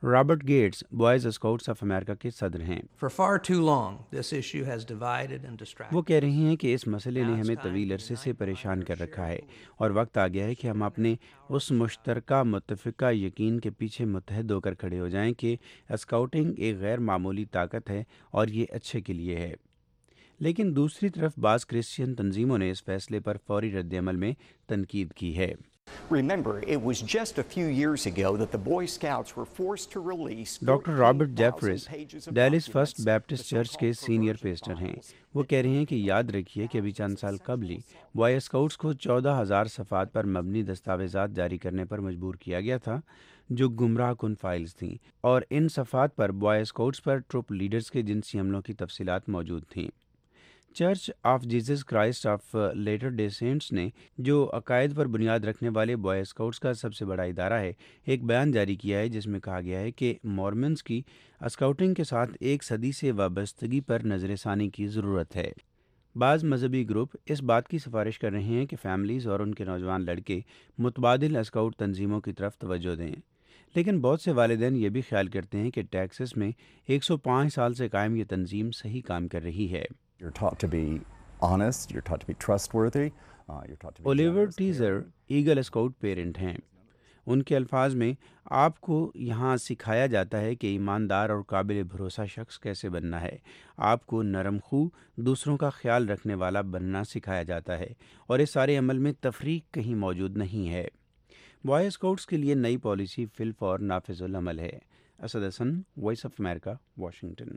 Robert Gates boys scouts of America के सदर हैं। For far too long, this issue has divided and distracted. वो कह रही हैं कि इस मसले ने हमें तवील अरसे से परेशान कर रखा है और वक्त आ गया है कि हम अपने उस मुश्तरका मुत्तफ़िका यकीन के पीछे मुत्तहद होकर खड़े हो जाएं कि स्काउटिंग एक गैर मामूली ताकत है और ये अच्छे के लिए है। लेकिन दूसरी तरफ बाज़ क्रिश्चियन तंजीमों ने इस फैसले पर फौरी रद्द-ए-अमल में तनकीद की है। Remember, it was just a few years ago that the Boy Scouts were forced to release doctor Robert Jeffress Dallas First Baptist Church के सीनियर पेस्टर हैं। वो कह रहे हैं कि याद रखिए कि अभी चंद साल कबल ही बॉय स्काउट्स को 14,000 सफ़ात पर मबनी दस्तावेज़ात जारी करने पर मजबूर किया गया था जो गुमराह कुन फाइल्स थीं, और इन सफ़ात पर बॉय स्काउट्स पर ट्रुप लीडर्स के जिनसी हमलों की तफसीलात मौजूद थीं। Church of Jesus Christ of Latter Day Saints ने, जो अकायद पर बुनियाद रखने वाले बॉय स्काउट्स का सबसे बड़ा इदारा है, एक बयान जारी किया है जिसमें कहा गया है कि मॉर्मन्स की स्काउटिंग के साथ एक सदी से वाबस्तगी पर नज़रसानी की ज़रूरत है। बाज़ मजहबी ग्रुप इस बात की सिफारिश कर रहे हैं कि फैमिलीज़ और उनके नौजवान लड़के मुतबादिल स्काउट तंजीमों की तरफ तवज्जो दें, लेकिन बहुत से वालिदैन ये भी ख्याल करते हैं कि टेक्सास में 105 साल से कायम ये तंजीम सही काम कर रही है। You're taught to be honest, you're taught to be trustworthy, you're taught to be Oliver Tizer eagle scout parent हैं। उनके अल्फाज में, आपको यहाँ सिखाया जाता है कि ईमानदार और काबिल भरोसा शख्स कैसे बनना है। आपको नरम खू, दूसरों का ख्याल रखने वाला बनना सिखाया जाता है और इस सारे अमल में तफरीक कहीं मौजूद नहीं है। बॉय स्काउट्स के लिए नई पॉलिसी फिल्फ और नाफिजुल अमल है। Asad Hasan, Voice of America, Washington.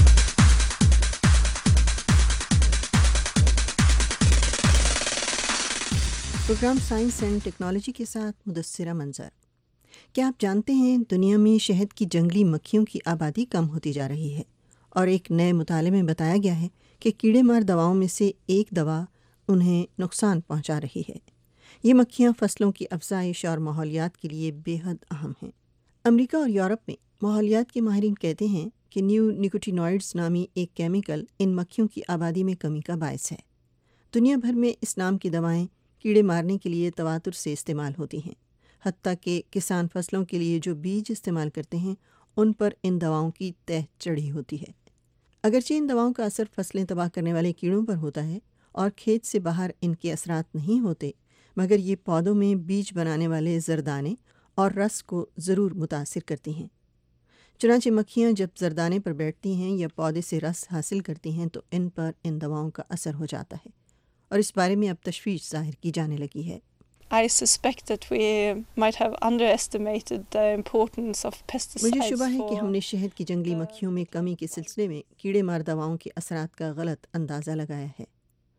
Programme science and technology के साथ मुदस्सिरा मंजर। क्या आप जानते हैं दुनिया में शहद की जंगली मक्खियों की आबादी कम होती जा रही है और एक नए मुताले में बताया गया है कि कीड़े मार दवाओं में से एक दवा उन्हें नुकसान पहुंचा रही है। ये मक्खियां फसलों की अफजाइश और माहौलियात के लिए बेहद अहम हैं। अमेरिका और यूरोप में माहौलियात के माहिरीन कहते हैं कि न्यू निकोटिनॉइड्स नामी एक केमिकल इन मक्खियों की आबादी में कमी का बायस है। दुनिया भर में इस नाम की दवाएं कीड़े मारने के लिए तवातुर से इस्तेमाल होती हैं। हत्ता कि किसान फसलों के लिए जो बीज इस्तेमाल करते हैं उन पर इन दवाओं की तह चढ़ी होती है। अगरचे इन दवाओं का असर फसलें तबाह करने वाले कीड़ों पर होता है और खेत से बाहर इनके असरात नहीं होते, मगर ये पौधों में बीज बनाने वाले जरदाने और रस को ज़रूर मुतासिर करती हैं। चुनांचे मक्खियाँ जब जरदाने पर बैठती हैं या पौधे से रस हासिल करती हैं तो इन पर इन दवाओं का असर हो जाता है और इस बारे में अब तशवीश ज़ाहिर की जाने लगी है। I suspect that we might have underestimated the importance of pesticides. मुझे शुबा है कि हमने शहद की जंगली मक्खियों में कमी के सिलसिले में कीड़े मार दवाओं के असरात का गलत अंदाज़ा लगाया है।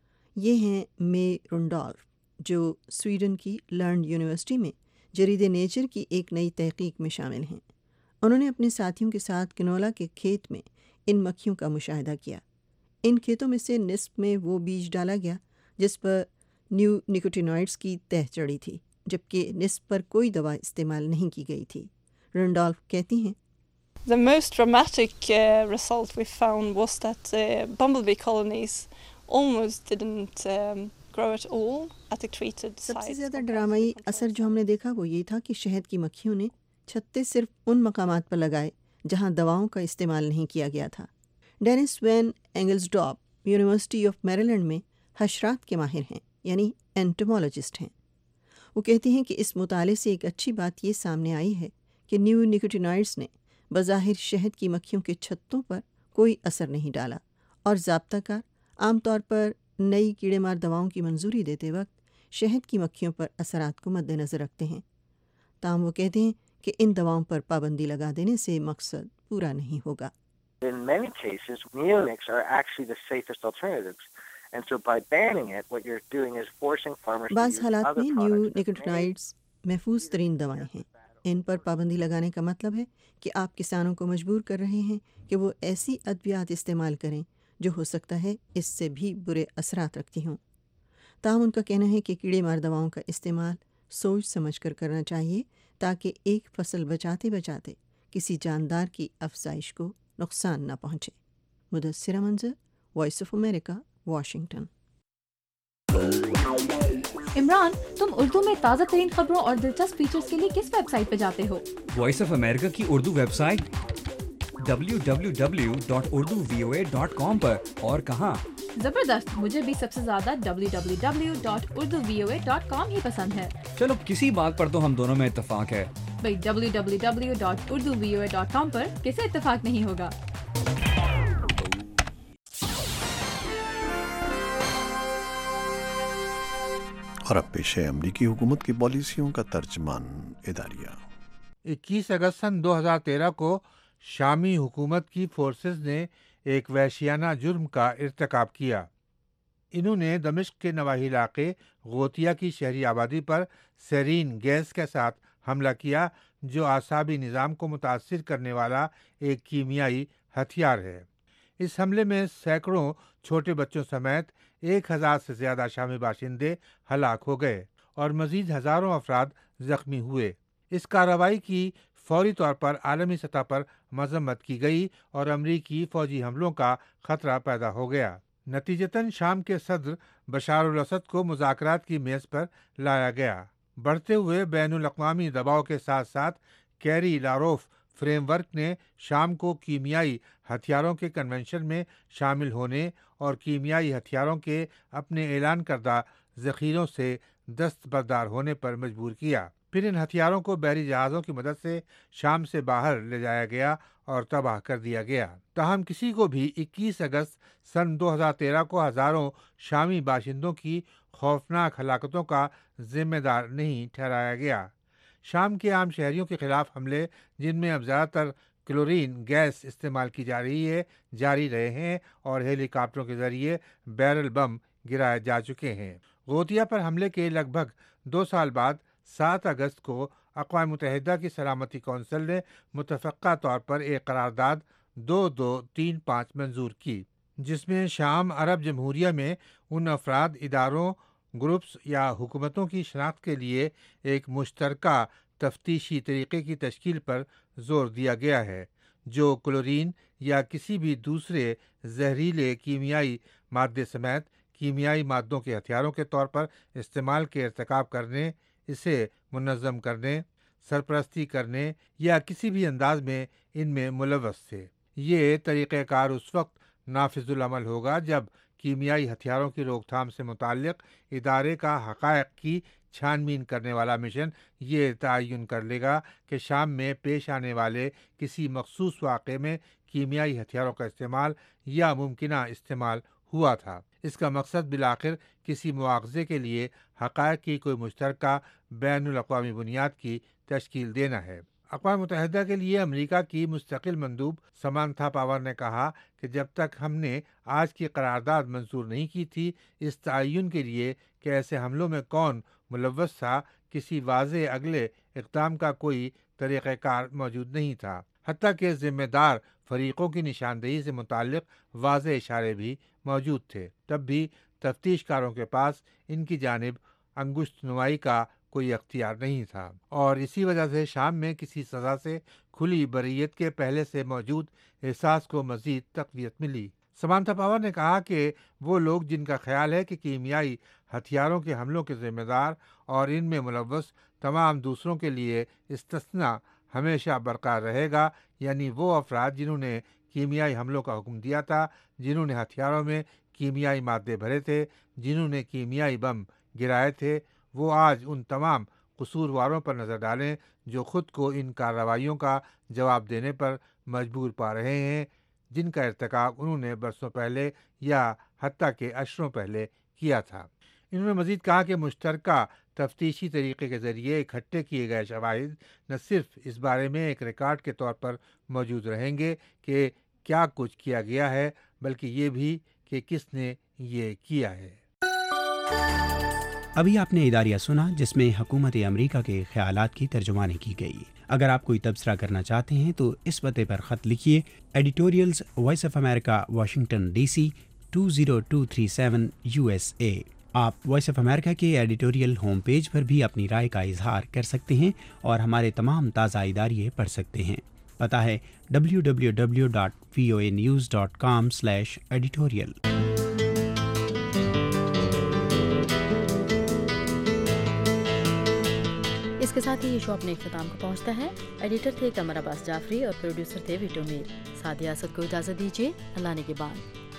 ये हैं मे रुंडोल्फ, जो स्वीडन की लर्न यूनिवर्सिटी में जरीदे नेचर की एक नई तहकीक में शामिल हैं। उन्होंने अपने साथियों के साथ किनोला के खेत में इन मक्खियों का मुशाहिदा किया। इन खेतों में से निस्फ में वो बीज डाला गया जिस पर न्यू निकोटिनॉइड्स की तह चढ़ी थी, जबकि निस्फ पर कोई दवा इस्तेमाल नहीं की गई थी। रुंडोल्फ कहती हैं, The most dramatic result we found was that bumblebee colonies almost didn't grow at all at the treated sites. सबसे ज़्यादा ड्रामाई असर जो हमने देखा वो ये था कि शहद की मक्खियों ने छत्ते सिर्फ उन मकामात पर लगाए जहाँ दवाओं का इस्तेमाल नहीं किया गया था। Dennis Van Engelsdorp University of Maryland में हशरात के माहिर हैं, यानी एंटोमोलॉजिस्ट हैं। वो कहती हैं कि इस मुताले से एक अच्छी बात ये सामने आई है कि न्यू निकोटिनॉइड्स ने बज़ाहिर शहद की मक्खियों के छत्तों पर कोई असर नहीं डाला और ज़ाब्ताकार आमतौर पर नई कीड़ेमार दवाओं की मंजूरी देते वक्त शहद की मक्खियों पर असरात को मद्देनज़र रखते हैं। ताहम वो कहते हैं कि इन दवाओं पर पाबंदी लगा देने से मकसद पूरा नहीं होगा। In many cases, neonics are actually the safest alternatives. And so by banning it, what you're doing is forcing farmers to use बाज़ हालात other में न्यू products. निकोटिनॉइड्स महफूज तरीन दवाएं हैं। इन पर पाबंदी लगाने का मतलब है कि आप किसानों को मजबूर कर रहे हैं कि वो ऐसी अद्वियात इस्तेमाल करें जो हो सकता है इससे भी बुरे असरात रखती हों। ताहम उनका कहना है कि कीड़े मार दवाओं का इस्तेमाल सोच समझ कर करना चाहिए ताकि एक फसल बचाते बचाते किसी जानदार की अफजाइश को नुकसान न पहुँचे। Mudassira Manzar, Voice of America, Washington. Imran, तुम उर्दू में ताज़ा तरीन खबरों और दिलचस्प फीचर्स के लिए किस वेबसाइट पे जाते हो? वॉइस ऑफ अमेरिका की उर्दू वेबसाइट www.urduvoa.com पर। और कहाँ? जबरदस्त, मुझे भी सबसे ज्यादा www.urduvoa.com ही पसंद है। चलो किसी बात पर तो हम दोनों में इत्तेफाक है। भाई www.urduvoa.com पर किसे इत्तेफाक नहीं होगा। और अब पेश है अमरीकी हुकूमत की पॉलिसियों का तर्जमान इदारिया। 21 अगस्त सन 2013 को शामी हुकूमत की फोर्सेस ने एक वहशियाना जुर्म का इर्तिकाब किया। इन्होंने दमिश्क के नवाही इलाके गोतिया की शहरी आबादी पर सेरीन गैस के साथ हमला किया, जो आसाबी निज़ाम को मुतासिर करने वाला एक कीमियाई हथियार है। इस हमले में सैकड़ों छोटे बच्चों समेत 1000 से ज़्यादा शामी बाशिंदे हलाक हो गए और मज़ीद हज़ारों अफराद ज़ख्मी हुए। इस कार्रवाई की फौरी तौर पर आलमी सतह पर मजम्मत की गई और अमरीकी फ़ौजी हमलों का ख़तरा पैदा हो गया। नतीजतन शाम के सदर बशार अल असद को मुज़ाकरात की मेज़ पर लाया गया। बढ़ते हुए बैनुल अक़वामी दबाव के साथ साथ कैरी लारोफ फ्रेमवर्क ने शाम को कीमियाई हथियारों के कन्वेंशन में शामिल होने और कीमियाई हथियारों के अपने ऐलान करदा ज़ख़ीरों से दस्तबरदार होने पर मजबूर किया। फिर इन हथियारों को बहरी जहाज़ों की मदद से शाम से बाहर ले जाया गया और तबाह कर दिया गया। ताहम किसी को भी 21 अगस्त सन 2013 को हज़ारों शामी बाशिंदों की खौफनाक हलाकतों का जिम्मेदार नहीं ठहराया गया। शाम के आम शहरियों के खिलाफ हमले, जिनमें अब ज़्यादातर क्लोरीन गैस इस्तेमाल की जा रही है, जारी रहे हैं और हेलीकॉप्टरों के ज़रिए बैरल बम गिराए जा चुके हैं। गोतिया पर हमले के लगभग 2 साल बाद 7 अगस्त को अक़वाम मुत्तहिदा की सलामती कौंसिल ने मुतफ़क्का तौर पर एक करारदाद 2235 मंजूर की, जिसमें शाम अरब जमहूरिया में उन अफराद, इदारों, ग्रुप्स या हुकूमतों की शनाख्त के लिए एक मुश्तरका तफ्तीशी तरीक़े की तश्कील पर जोर दिया गया है, जो क्लोरीन या किसी भी दूसरे जहरीले कीमियाई मादे समेत कीमियाई मादों के हथियारों के तौर पर इस्तेमाल के इर्तिकाब करने, इसे मुनज़्ज़म करने, सरपरस्ती करने या किसी भी अंदाज में इनमें मुलव्वस थे। ये तरीक़ेकार उस वक्त नाफिजुल अमल होगा जब कीमियाई हथियारों की रोकथाम से मुताल्लिक़ इदारे का हक़ाइक़ की छानबीन करने वाला मिशन ये तयन कर लेगा कि शाम में पेश आने वाले किसी मखसूस वाक़े में कीमियाई हथियारों का इस्तेमाल या मुमकिना इस्तेमाल हुआ था। इसका मकसद बिलाखिर किसी मुआवजे के लिए हक़ाइक़ की कोई मुश्तरका बैनुल अक़वामी बुनियाद की तश्कील देना है। अक़वाम मुत्तहिदा के लिए अमरीका की मुस्तकिल मंदूब समांथा पावर ने कहा कि जब तक हमने आज की करारदाद मंजूर नहीं की थी, इस तयन के लिए कि ऐसे हमलों में कौन मुलव्वस था, किसी वाज़े अगले इक़दाम का कोई तरीक़ेकार मौजूद नहीं था। हत्ता कि ज़िम्मेदार फ़रीक़ों की निशानदेही से मुताल्लिक़ वाज़े इशारे भी मौजूद थे। तब भी तफ्तीशकारों के पास इनकी जानिब अंगुश्त नुमाई का कोई अख्तियार नहीं था और इसी वजह से शाम में किसी सज़ा से खुली बरीयत के पहले से मौजूद एहसास को मज़ीद तक़वियत मिली। समांथा पावर ने कहा कि वो लोग जिनका ख्याल है कि कीमियाई हथियारों के हमलों के ज़िम्मेदार और इनमें मुलव्वस तमाम दूसरों के लिए इस्तिस्ना हमेशा बरकरार रहेगा, यानी वो अफराद जिन्होंने कीमियाई हमलों का हुक्म दिया था, जिन्होंने हथियारों में कीमियाई मादे भरे थे, जिन्होंने कीमियाई बम गिराए थे, वो आज उन तमाम कसूरवारों पर नज़र डालें जो ख़ुद को इन कार्रवाइयों का जवाब देने पर मजबूर पा रहे हैं, जिनका इर्तिकाब उन्होंने बरसों पहले या हत्ता के अशरों पहले किया था। इन्होंने मज़ीद कहा कि मुश्तरका तफ्तीशी तरीक़े के ज़रिए इकट्ठे किए गए शवाहिद न सिर्फ इस बारे में एक रिकॉर्ड के तौर पर मौजूद रहेंगे कि क्या कुछ किया गया है, बल्कि ये भी कि किसने ये किया है। अभी आपने इदारिया सुना जिसमें हुकूमत अमरीका के ख़यालात की तर्जुमानी की गई। अगर आप कोई तबसरा करना चाहते हैं तो इस पते पर ख़त लिखिए, editorials Voice of America, Washington DC 20237 USA। आप वॉइस ऑफ अमेरिका के एडिटोरियल होम पेज पर भी अपनी राय का इजहार कर सकते हैं और हमारे तमाम ताज़ा इदारिये पढ़ सकते हैं। पता है www.voanews.com/editorial। اس کے ساتھ ہی یہ شو اپنے اختتام کو پہنچتا ہے۔ ایڈیٹر تھے قمر عباس جعفری اور پروڈیوسر تھے ویٹو میر۔ سعدیہ اسد کو اجازت دیجیے، اللہ نے کے بعد۔